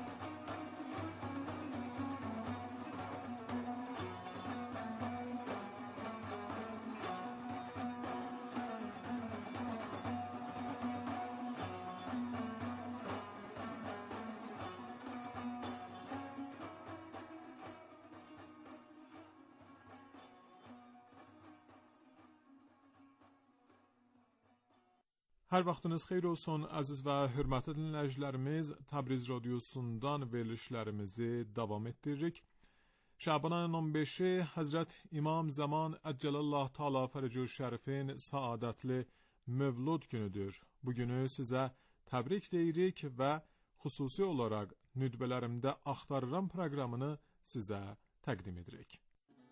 Hər vaxtınız xeyir olsun, əziz və hörmətli dinləyicilərimiz. Təbriz Radyosundan verilişlərimizi davam etdiririk. Şaban ayının on beşi Həzrət İmam Zaman Əcəlallahu Teala Fərəcü Şərifin saadətli Mövlud günüdür. Bu günü sizə təbrik deyirik və xüsusi olaraq nüdbələrimdə axtarıram proqramını sizə təqdim edirik.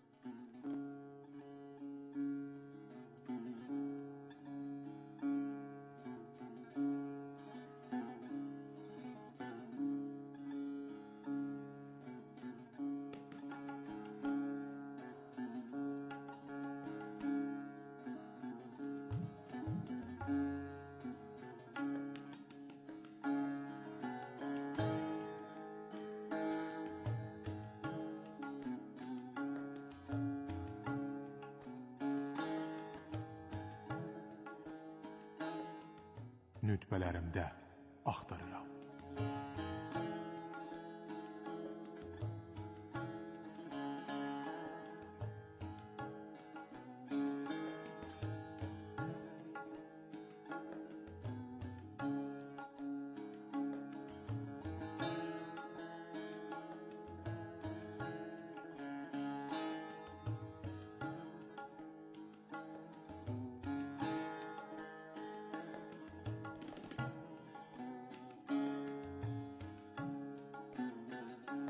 Nütbələrimdə axtarıram.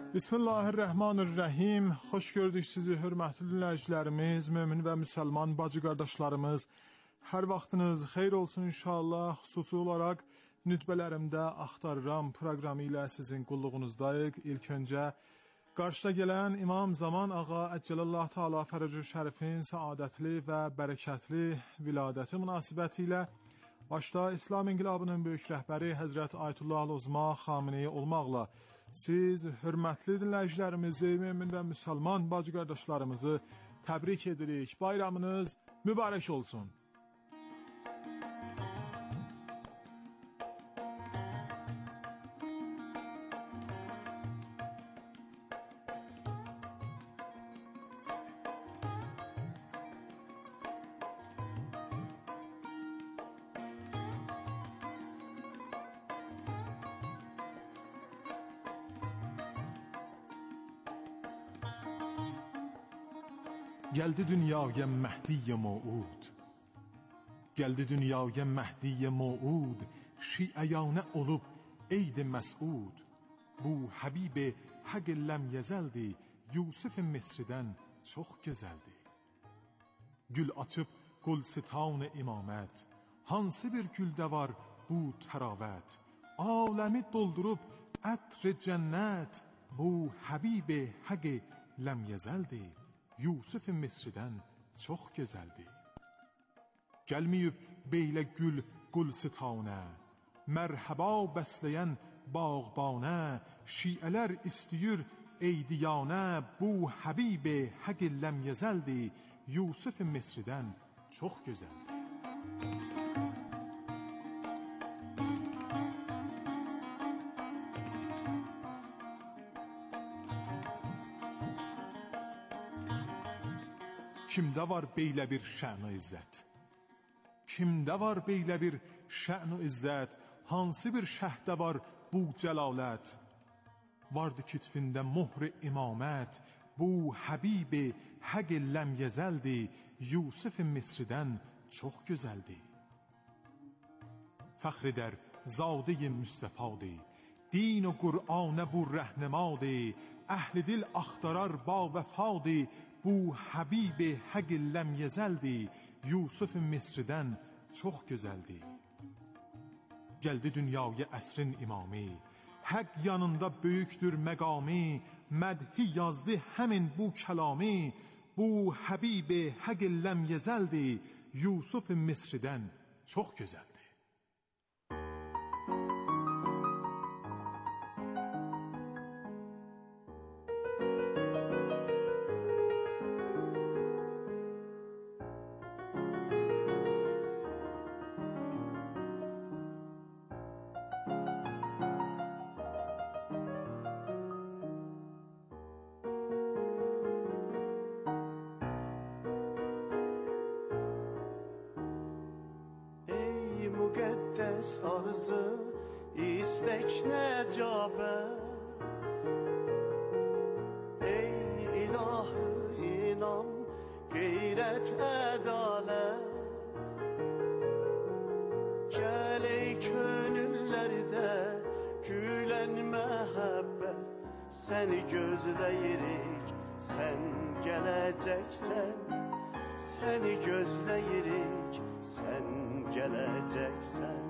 Bismillahirrahmanirrahim. Xoş gördük sizi, hörmətli dinləyicilərimiz, mömin və müsəlman bacı qardaşlarımız. Hər vaxtınız xeyir olsun inşallah. Xüsusi olaraq nütbələrimdə axtarıram proqramı ilə sizin qulluğunuzdayıq. İlk öncə qarşıda gələn İmam Zaman Ağa Əcəlallah Teala Fərəcü Şərifin səadətli və bərəkətli viladəti münasibəti ilə başda İslam İnqilabının böyük rəhbəri Həzrət Ayətullah Uzma Xameneyi olmaqla siz hörmətli dinləyicilərimizi, mömin və müsəlman bacı qardaşlarımızı təbrik edirik. Bayramınız mübarək olsun. Gəldi dünyaya Məhdi Mauud. Gəldi dünyaya Məhdi Mauud, şiəyanə olub Eyd Məsud. Bu Həbib Həq ləm yəzəldi, Yusuf Misridən çox gözəldi. Gül açıb Gülstan imamət, hansı bir güldə var bu təravət? Aləmi doldurub ətr cənnət, bu Həbib Həq ləm yəzəldi, Yusuf Misridən çox gözəldi. Gəlməyib beylə gül Gülstanə, mərhəba bəsləyən bağbanə, şiələr istəyir eydiyanə, bu Həbib Həq ləm yəzəldi, Yusuf Misridən çox gözəldi. Kimdə var beylə bir şə'n-ı izzət? Kimdə var beylə bir şə'n-ı izzət? Hansı bir şəhdə var bu cəlalət? Vardı kitvində mohr-i imamət, bu Həbib Həq ləm yəzəldi, Yusuf Misridən çox gözəldi. Fəxr edər zadə-i Müstəfadi, din و Qur'anə bu rəhnəmadi, əhl-i dil axtarar ba vəfadi, bu Həbib Həq ləm yəzəldi, Yusuf Misridən çox gözəldi. Gəldi dünyaya əsrin imamı, Həq yanında böyükdür məqami, mədhi yazdı həmin bu kəlami, bu Həbib Həq ləm yəzəldi, Yusuf Misridən çox gözəldi. Müqəddəs arzu, istək nəcabət. Ey ilahı inam, qeyrət ədalət. Gəl ey könüllərdə gülən məhəbbət. Səni gözləyirik, sən gələcəksən. Səni gözləyirik, sən gələcəksən.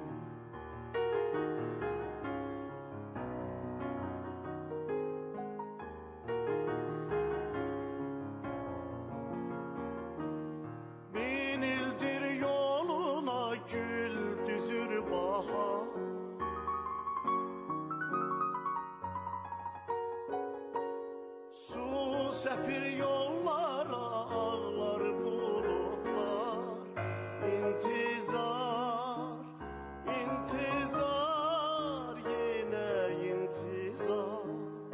Min ildir yoluna gül düzür bahar. Su səpir yollara, ağlar bulutlar. İntizar, intizar, yenə intizar.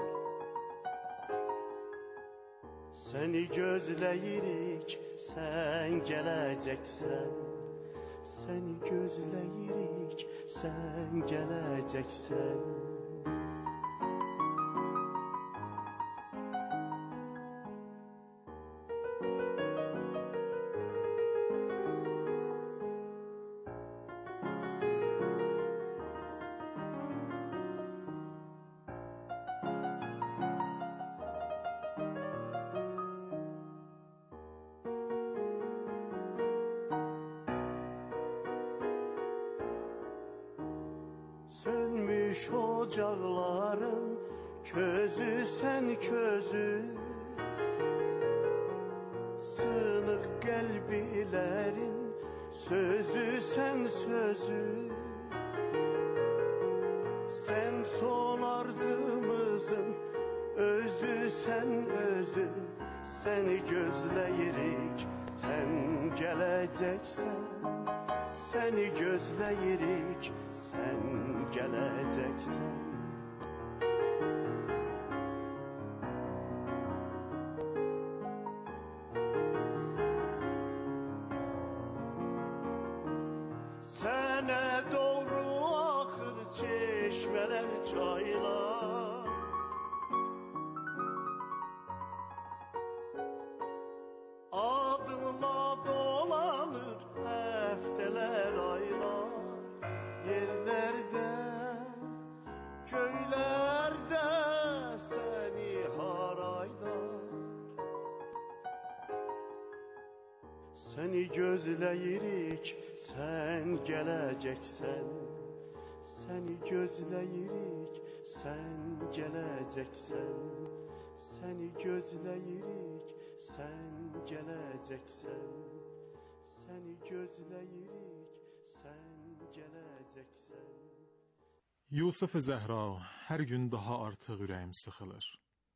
Səni gözləyirik, sən gələcəksən. Səni gözləyirik, sən gələcəksən. Sönmüş ocakların közü sen közü, sığınık kalbilerin sözü sen sözü. Sen son arzımızın özü sen özü, seni gözleyirik sen geleceksen. Seni gözleyirik sen geleceksen. Sene doğru akır çeşmeler çaylar, adınla dolanır hefteler aylar. Yerlerde, köylerde seni haraylar. Seni gözleyirik sen geleceksen. Seni gözleyirik sen geleceksen. Seni gözleyirik sen geleceksen. Seni gözleyirik sen geleceksen. Yusuf Zəhra, hər gün daha artıq ürəyim sıxılır.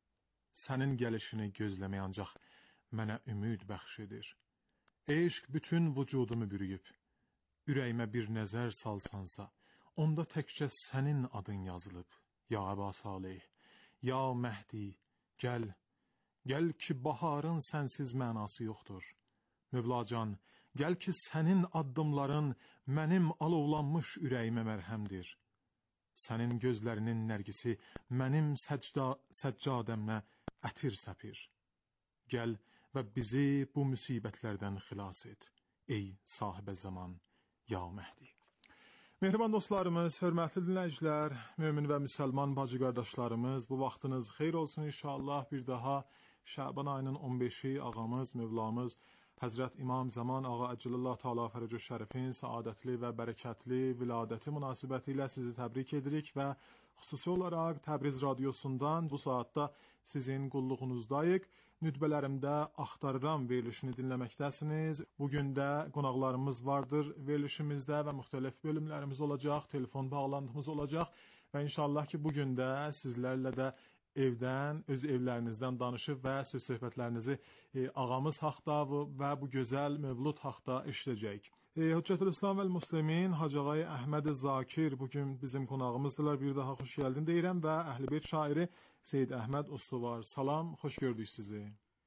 Sənin gəlişini gözləmək ancaq mənə ümid bəxş edir. Eşq bütün vücudumu bürüyüb. Ürəyimə bir nəzər salsansa, onda təkcə sənin adın yazılıb. Ya Əba Salih, ya Məhdi, gəl, gəl ki baharın sənsiz mənası yoxdur. Mövlacan, gəl ki sənin addımların mənim alovlanmış ürəyimə mərhəmdir. Sənin gözlərinin nərgisi mənim səcda, səccadəmə ətir səpir. Gəl və bizi bu müsibətlərdən xilas et, ey sahibə zaman, ya Məhdi. Mehriban dostlarımız, hörmətli dinləyicilər, mömin və müsəlman bacı qardaşlarımız, bu vaxtınız xeyir olsun inşallah. Bir daha Şaban ayının on beşi ağamız, Mövlamız Həzrət İmam Zaman Ağa Əcəlillah Teala Fərəcü Şərifin səadətli və bərəkətli viladəti münasibəti ilə sizi təbrik edirik və xüsusi olaraq Təbriz Radiosundan bu saatda sizin qulluğunuzdayıq. Nütbələrimdə axtarıram verilişini dinləməkdəsiniz. Bugün də qonaqlarımız vardır verilişimizdə və müxtəlif bölümlərimiz olacaq, telefon bağlantımız olacaq və inşallah ki bugün də sizlərlə də evdən, öz evlərinizdən danışıb və söz söhbətlərinizi e, ağamız haqda və bu gözəl mövlud haqda eşidəcəyik. E, Hüccətül-İslam vəl-Müslimin Hacı Ağay Əhməd Zakir bugün bizim qonağımızdılar. Bir daha xoş gəldin deyirəm və Əhl-i-Beyt şairi Seyyid Əhməd Ustuvar. Salam, xoş gördük sizi.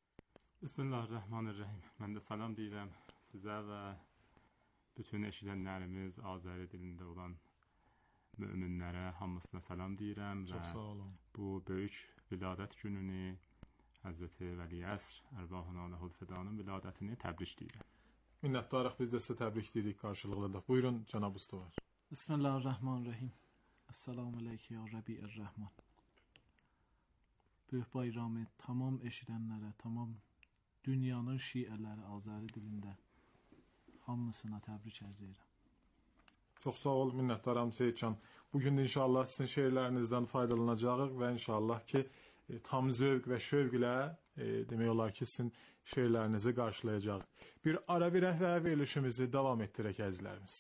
Bismillahirrahmanirrahim. Mən də salam deyirəm sizə və bütün eşidənlərimiz Azəri dilində olan möminlərə hamısına salam deyirəm və bu böyük viladət gününü Həzrəti Vəli Əsr Ərvahına Ləhul Fədanın viladətini təbrik deyirəm. Minnətdarıq, biz də sizə təbrik deyirik qarşılıqlı. Buyurun cənab Ustuvar. Bismillahirrahmanirrahim. Esselamu aleyke ya Rabi'ir-Rahman. Böyük bayramı tamam eşidənlərə, tamam dünyanın şiələri Azəri dilində hamısına təbrik ərz edirəm. Çox sağ ol, minnətdaram Seyidcan. Bugün də inşallah sizin şeirlərinizdən faydalanacağıq və inşallah ki e, tam zövq və şövq ilə e, demək olar ki sizin şeirlərinizi qarşılayacağıq. Bir ara verək və verilişimizi davam etdirək əzizlərimiz.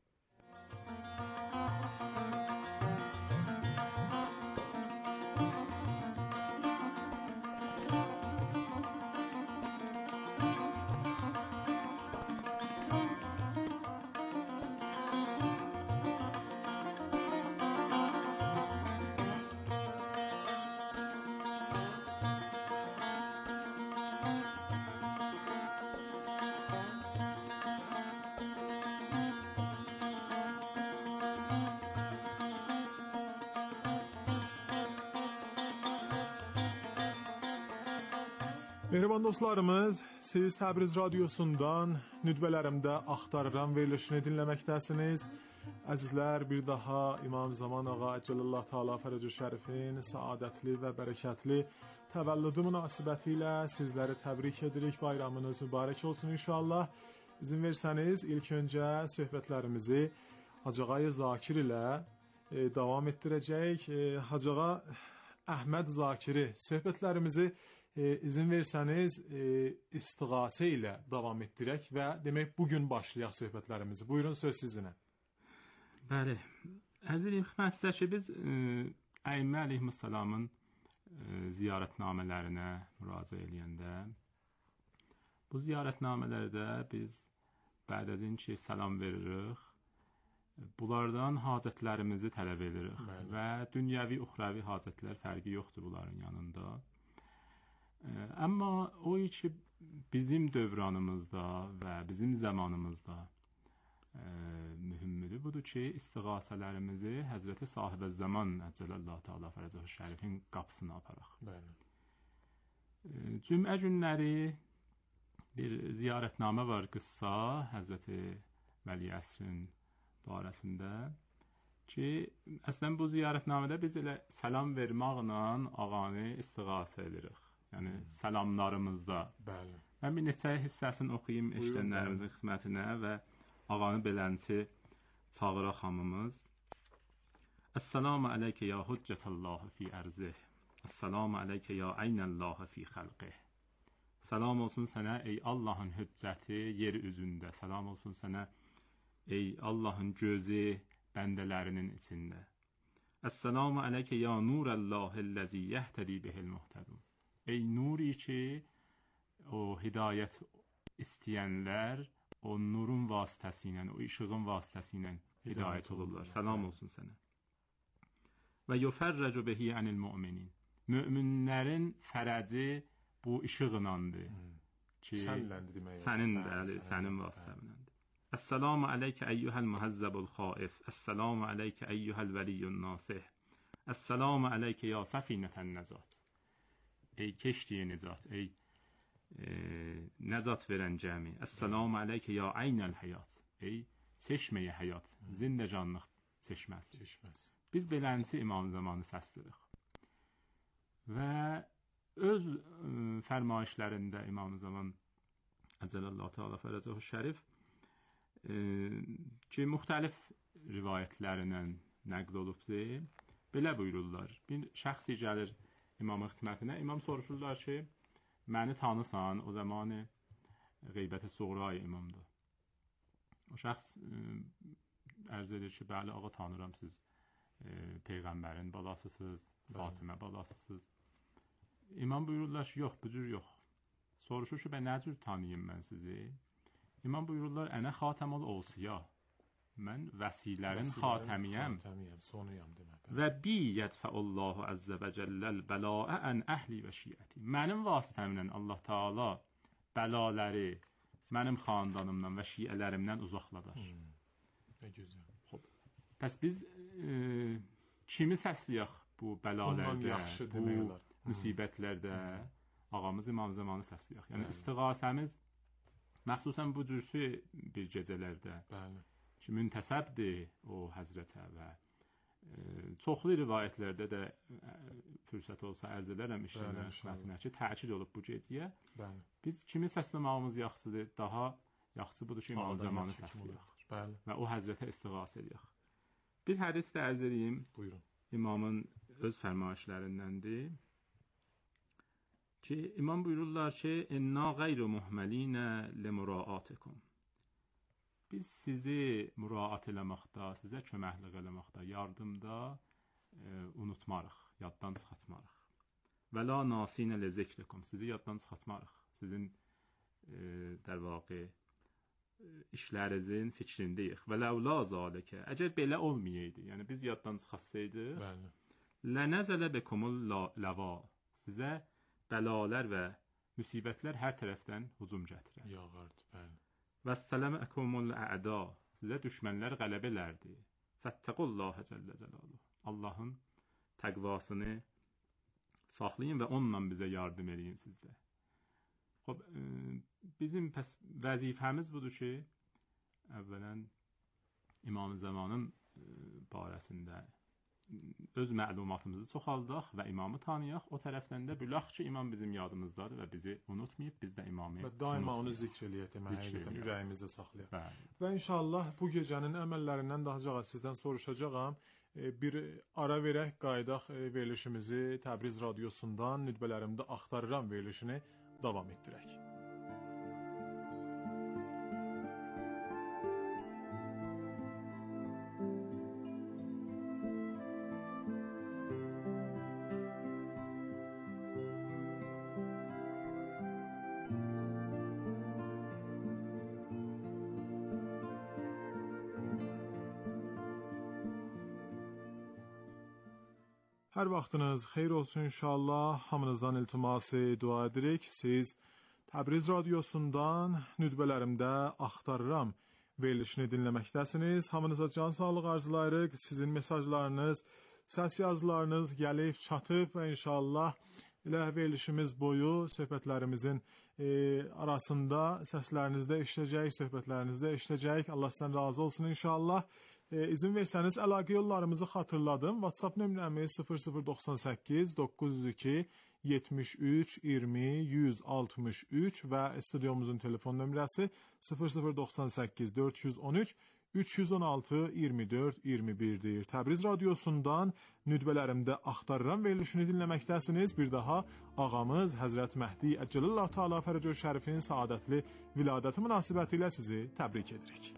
Mehriban dostlarımız, siz Təbriz Radiosundan nütbələrimdə axtarıram verilişini dinləməkdəsiniz. Əzizlər, bir daha İmam Zaman Ağa Əcəlillah Teala Fərəcü Şərifin səadətli və bərəkətli təvəllüdü münasibəti ilə sizləri təbrik edirik. Bayramınız mübarək olsun inşallah. İzin versəniz, ilk öncə söhbətlərimizi Hacı Ağay Zakir ilə e, davam etdirəcəyik. E, Hacı ağa Əhməd Zakiri söhbətlərimizi e, izin versəniz e, istiğasə ilə davam etdirək və demək bugün başlayaq söhbətlərimizi. Buyurun, söz sizinə. Bəli. Ərz edeyim xidmətinizə ki, biz Əimmə əleyhissalamın ziyarətnamələrinə müraciət edəndə bu ziyarətnamələrdə biz bəd edin ki, salam veririk. Bunlardan hacətlərimizi tələb edirik. Bəli. Və dünyəvi, uxravi hacətlər fərqi yoxdur bunların yanında. Amma o ki, bizim dövranımızda və bizim zamanımızda e, mühümmidir. Budur ki, istiğasələrimizi Həzrəti Sahibə Zaman Əcələllah Teala Fərəcəh Şərifin qapısına aparaq. Bəli. E, cümə günləri bir ziyarətnamə var, qıssa Həzrəti Vəli Əsrin barəsində ki, əslən bu ziyarətnamədə biz elə salam verməklə ağanı istiğasə edirik. Yəni hmm. salamlarımızda. Bəli. Mən bir neçə hissəsini oxuyum eşidənlərimizin xidmətinə və ağanı belənçi çağıraq hamımız. Əssalamu aleykə ya hüccətəllahi fi ərzih. Əssalamu aleykə ya aynəllahi fi xəlqih. Salam olsun sənə ey Allahın hüccəti yer üzündə. Salam olsun sənə ey Allahın gözü bəndələrinin içində. Əssalamu aleykə ya nurəllahilləzi yəhtədi bihil muhtədun. Ey nuri ki, o hidayət istəyənlər o nurun vasitəsilə, o işığın vasitəsilə hidayət olurlar. Salam olsun sənə. Və yufərrəcu bihi anil mu'minin. Möminlərin fərəci bu işığınandır. Ki, sənləndir demək. Sənin də, sənin vasitəminəndir. Əssalamu aleykə əyyuhəl muhəzzəbul xaif. Əssalamu aleykə əyyuhəl vəliyyun nasih. Əssalamu aleykə ya səfinətən nəcat. Ey keştiyə nicat, ey e, nəcat verən cəmi. Əssalamu aleykə ya aynəl həyat. Ey çeşməyə həyat, zindəcanlıq çeşməsi. Çeşməsi. Biz belənçi İmam Zamanı səslirik. Və öz ə, fərmayişlərində İmam Zaman Əcələllah Teala Fərəcəh Şərif ə, ki, müxtəlif rivayətlərindən nəql olubdur. Belə buyururlar. Bir şəxsi gəlir İmamın xidmətinə. İmam soruşurlar ki, məni tanısan, o zamanı qeybət-i suğray imamdır. O şəxs ə, ərz edir ki, bəli, ağa tanıram, siz ə, Peyğəmbərin balasısınız, Fatimə balasısınız. İmam buyururlar ki, yox, bu cür yox. Soruşur ki, mən nə cür tanıyım mən sizi? İmam buyururlar, ənə xatəmul olsiya. Mən vəsilərin xatəmiyəm. Xatəmiyəm, sonuyam demək. Və bi yədfəullahu əzzə və cəlləl bəlaə ən əhli və şiəti. Mənim vasitəmlə Allah Teala bəlaləri mənim xandanımdan və şiələrimdən uzaqladar. Hmm. Nə gözəl. Xob. Pəs biz e, kimi səsləyək bu bəlalərdə, bu müsibətlərdə ağamız İmam Zamanı səsləyək. Yəni bəli. İstiğasəmiz məxsusən bu cürsü bir gecələrdə bəli. Ki, müntəsəbdir o həzrətə və e, çoxlu rivayətlərdə də e, fürsət olsa ərz edərəm işlərinə xidmətinə ki, təkid olub bu gecəyə. Bəli. Biz kimi səsləməyimiz yaxşıdır, daha yaxşı budur ki, İmam Zamanı səsləyək və o həzrətə istiğasə edək. Bir hədis də ərz edeyim. Buyurun. İmamın öz fərmayişlərindəndir. Ki, İmam buyururlar ki, inna qeyru muhməlinə limuraatikum. Biz sizi müraat eləməkdə, sizə köməklik eləməkdə, yardımda e, unutmarıq, yaddan çıxartmarıq. Və la nasinə li zikrikum. Sizi yaddan çıxartmarıq. Sizin e, dər vaqe işlərinizin fikrindəyik. Və ləvla zaləkə. Əgər belə olmayaydı, yəni biz yaddan çıxartsaydıq, bəli. Lənəzələ bekumul ləva. Sizə bəlalər və müsibətlər hər tərəfdən hücum gətirər. Yağardı, bəli. Vəstələməkumul ə'da. Sizə düşmənlər qələbə elərdi. Fəttəqullahə cəllə cəlaluhu. Allahın təqvasını saxlayın və onunla bizə yardım edin sizdə. Xob, e, bizim pəs vəzifəmiz budur ki, əvvələn İmam Zamanın e, barəsində öz məlumatımızı çoxaldaq və imamı tanıyaq. O tərəfdən də bilaq ki, imam bizim yadımızdadır və bizi unutmayıb, biz də imamı və daima onu zikr eləyək, həqiqətən ürəyimizdə saxlayaq. Bəli. Və inşallah bu gecənin əməllərindən daha cağa sizdən soruşacağam. bir ara verək, qaydaq verilişimizi Təbriz radiosundan nütbələrimdə axtarıram verilişini davam etdirək. Hər vaxtınız xeyir olsun inşallah. Hamınızdan iltiması dua edirik. Siz Təbriz radiosundan nütbələrimdə axtarıram verilişini dinləməkdəsiniz. Hamınıza can sağlıq arzulayırıq. Sizin mesajlarınız, səs yazılarınız gəlib çatıb və inşallah elə verilişimiz boyu söhbətlərimizin e, arasında səslərinizdə eşidəcəyik, söhbətlərinizdə eşidəcəyik. Allah sizdən razı olsun inşallah. E, izin versəniz əlaqə yollarımızı xatırladım. WhatsApp nömrəmiz sıfır sıfır doxsan səkkiz doqquz yüz iki yetmiş üç iyirmi yüz altmış üç və studiomuzun telefon nömrəsi sıfır sıfır doxsan səkkiz dörd yüz on üç üç yüz on altı iyirmi dörd iyirmi bir'dir. Təbriz radiosundan nütbələrimdə axtarıram verilişini dinləməkdəsiniz. Bir daha ağamız Həzrət Məhdi Əcəlillah Teala Fərəcə Şərifin saadətli viladəti münasibətilə sizi təbrik edirik.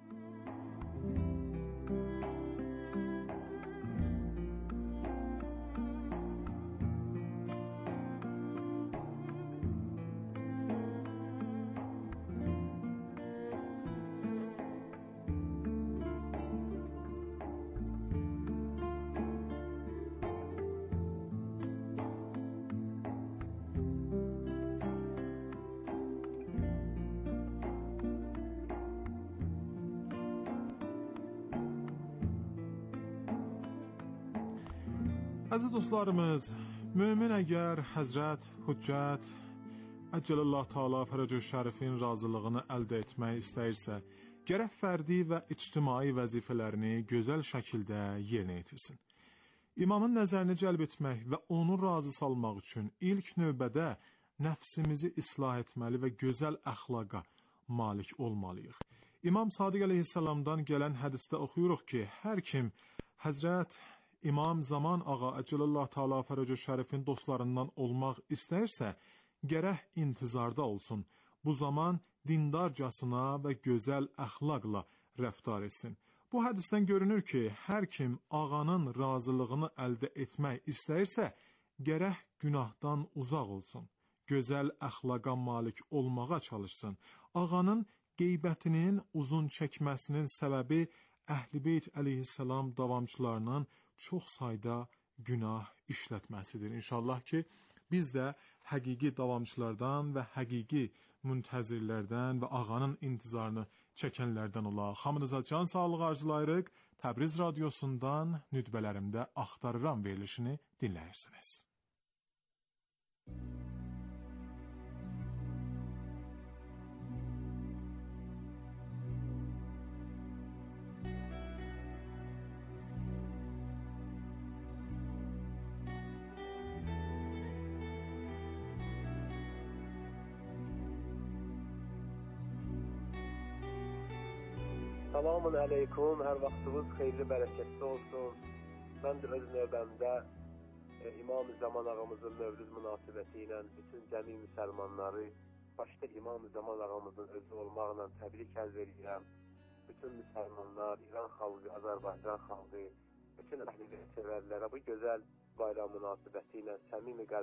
Əziz dostlarımız, mömin əgər Həzrət Hüccət Əcəlillah Teala Fərəcə Şərifin razılığını əldə etmək istəyirsə, gərək fərdi və ictimai vəzifələrini gözəl şəkildə yerinə yetirsin. İmamın nəzərini cəlb etmək və onu razı salmaq üçün ilk növbədə nəfsimizi islah etməli və gözəl əxlaqa malik olmalıyıq. İmam Sadiq əleyhissalamdan gələn hədisdə oxuyuruq ki, hər kim Həzrət İmam Zaman Ağa Əcəlillah Teala Fərəcə Şərifin dostlarından olmaq istərsə, gərək intizarda olsun. Bu zaman dindarcasına və gözəl əxlaqla rəftar etsin. Bu hədisdən görünür ki, hər kim ağanın razılığını əldə etmək istəyirsə, gərək günahdan uzaq olsun. Gözəl əxlaqa malik olmağa çalışsın. Ağanın qeybətinin uzun çəkməsinin səbəbi Əhl-i Beyt əleyhissalam davamçılarının çox sayda günah işlətməsidir. İnşallah ki, biz də həqiqi davamçılardan və həqiqi müntəzirlərdən və ağanın intizarını çəkənlərdən olaq. Hamınıza can sağlığı arzulayırıq. Təbriz radiosundan nütbələrimdə axtarıram verilişini dinləyirsiniz. Selamun aleyküm, hər vaxtınız xeyirli, bərəkətli olsun. Mən də öz növbəmdə e, İmam-ı Zaman ağamızın Mövlüd münasibəti ilə bütün cəmi müsəlmanları başda İmam-ı Zaman ağamızın özü olmaqla təbrik ərz edirəm. Bütün müsəlmanlar, İran xalqı, Azərbaycan xalqı, bütün əhl-i sevərlərə bu gözəl bayram münasibəti ilə səmimi qəlb